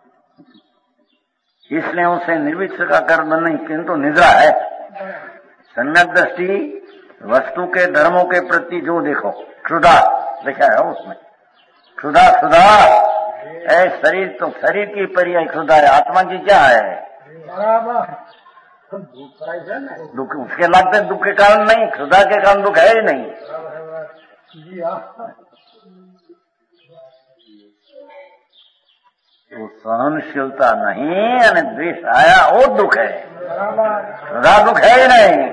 इसलिए उसे निर्विचार का कर्म नहीं, किंतु निद्रा है। सम्यक दृष्टि वस्तु के धर्मों के प्रति जो देखो, क्षुधा लिखा है उसमें, क्षुधा शरीर तो शरीर की पर्याय क्षुधा है, आत्मा की क्या है? दुख उसके लगते दुख के कारण नहीं, क्षुधा के कारण दुख है ही नहीं। तो सहनशीलता नहीं, यानी द्वेष आया वो दुख है, क्षुधा दुख है ही नहीं।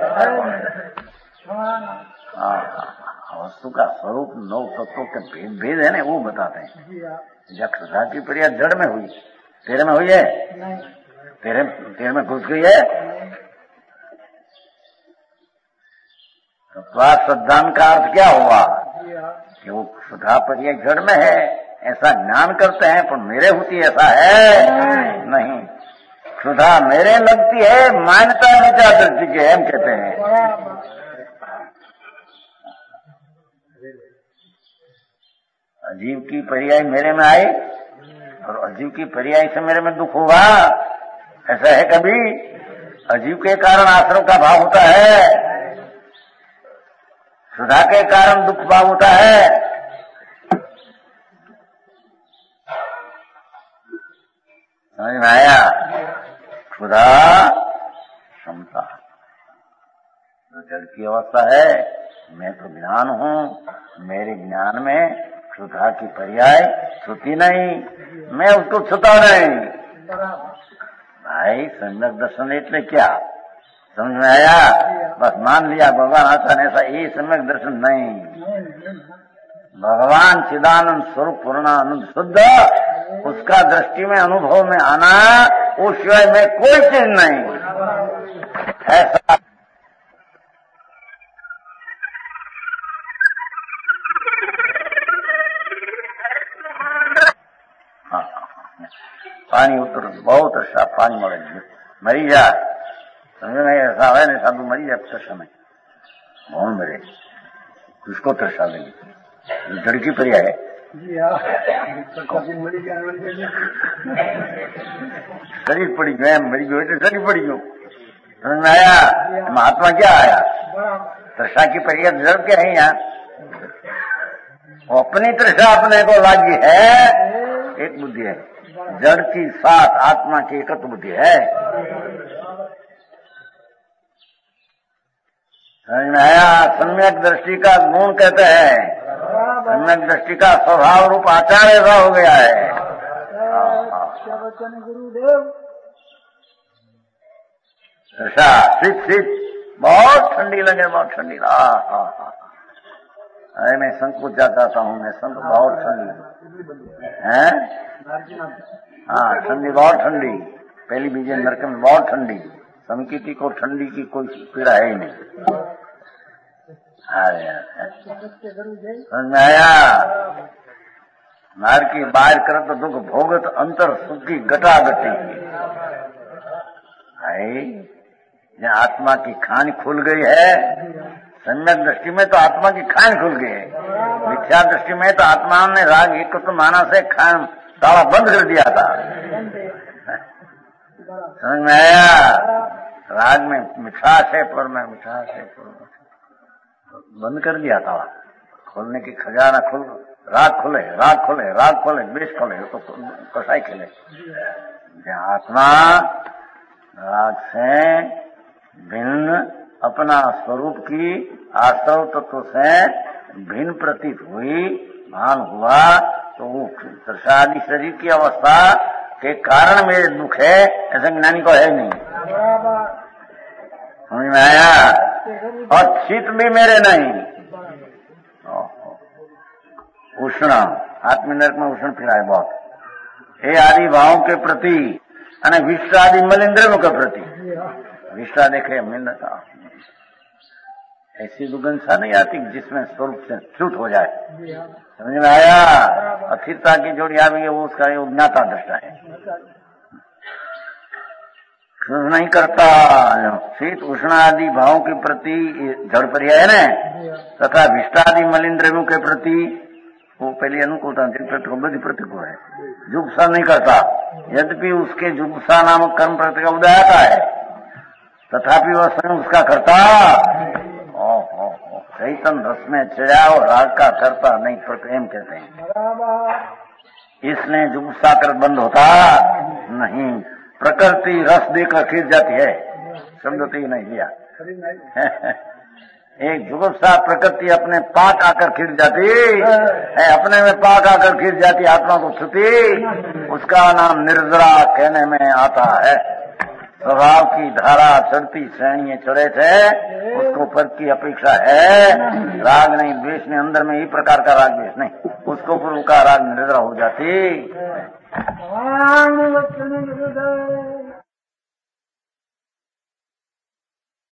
वस्तु का स्वरूप 9 तत्वों के भेद है ना, वो बताते हैं। जब क्षुधा की क्रिया जड़ में हुई, तेरे में हुई है? तेरे में घुस गई है? तो श्रद्धान का अर्थ क्या हुआ कि वो क्षुधा क्रिया जड़ में है, ऐसा ज्ञान करते हैं, पर मेरे होती ऐसा है नहीं। क्षुधा मेरे लगती है, मान्यता विचार दृष्टि के हम कहते हैं। अजीव की पर्याय मेरे में आई और अजीव की पर्याय से मेरे में दुख होगा, ऐसा है कभी? अजीव के कारण आश्रम का भाव होता है, क्षुधा के कारण दुख भाव होता है। समझ में आया? क्षुधा क्षमता जड़ की अवस्था है। मैं तो ज्ञान हूँ, मेरे ज्ञान में क्षुधा की पर्याय छूती नहीं, मैं उसको छूता नहीं। भाई सम्यक दर्शन એટલે क्या? समझ में आया? बस मान लिया भगवान आता ऐसा, ये सम्यक दर्शन नहीं। भगवान चिदानंद स्वरूप पूर्णानंद शुद्ध, उसका दृष्टि में अनुभव में आना, उस शिवाय में कोई चीज नहीं। ऐसा हाँ पानी उतर बहुत अच्छा पानी મળે મરી જા समझ में ऐसा है नहीं साधु मरी जाए कुछ समय कौन मरे किसको तरसा लेंगे लड़की पर है शरीर पड़ी गए मरी गई तो शरीर पड़ी गयो समझ में आया महात्मा क्या आया तरसा की परिया जरूर क्या है यहाँ अपनी तरसा अपने को लागी है एक बुद्धि है जड़ की साथ आत्मा की एकत्र बुद्धि है समझ में आया सम्यक दृष्टि का गुण कहते हैं सम्यक दृष्टि का स्वभाव रूप आचार ऐसा हो गया है दशा शीत बहुत ठंडी लगे बहुत ठंडी अरे मैं संत को चाहता हूँ मैं संत बहुत ठंडी है हाँ ठंडी बहुत ठंडी पहली बीजे नरक में बहुत ठंडी संकीर्ति को ठंडी की कोई पीड़ा है ही नहीं समझ में आया नार की बाहर करत दुख भोगत अंतर सुखी गटा गटी जहाँ आत्मा की खान खुल गई है सम्यक दृष्टि में तो आत्मा की खान खुल गई है मिथ्या दृष्टि में तो आत्मा ने राग एक तो माना से खान ताला बंद कर दिया था समझ में आया राग में मिठास है पर में मिठास है पर बंद कर दिया ताला खोलने की खजाना खुल राग खोले बेश खोले तो कसाई खेले जहाँ आत्मा राग से भिन्न अपना स्वरूप की आश्रव तत्व से भिन्न प्रतीत हुई भान हुआ तो वो आदि शरीर की अवस्था के कारण मेरे दुख है ऐसा ज्ञानी को है नहीं समझ में आया और शीत भी मेरे नहीं उष्ण आत्म नरक में उष्ण फिराए बहुत हे आदि भावों के प्रति અને વિશ્વાદી મલિન્દ્ર के प्रति विश्वा देखे मिलता ऐसी दुर्गंधा नहीं आती जिसमें स्वरूप से छूट हो जाए समझ में आया अस्थिरता की जोड़ी आ गई है वो उसका ज्ञाता दृष्टा है नहीं करता शीत उष्ण आदि भावों के प्रति जड़ पर्याय है ना तथा विष्टादि मलिंद्रव्यों के प्रति वो पहले अनुकूलता बड़ी प्रतिकूल है जुगसा नहीं करता यद्यपि उसके जुगसा नामक कर्म प्रति का उदय आता है तथापि वह स्वयं उसका करता चैतन्य रस में चढ़ा और राग का करता नहीं प्रेम कहते हैं इसलिए जुगसा कर बंद होता नहीं प्रकृति रस देकर खींच जाती है शब्द तो ही नहीं दिया एक जुगुप्सा प्रकृति अपने पाक आकर खींच जाती है अपने में पाक आकर खींच जाती आत्मा को छुती उसका नाम निर्जरा कहने में आता है स्वभाव की धारा चढ़ती श्रेणी चढ़े थे उसको फल की अपेक्षा है राग नहीं द्वेष में अंदर में ही प्रकार का राग द्वेष नहीं उसको पूर्व का राग निर्जरा हो जाती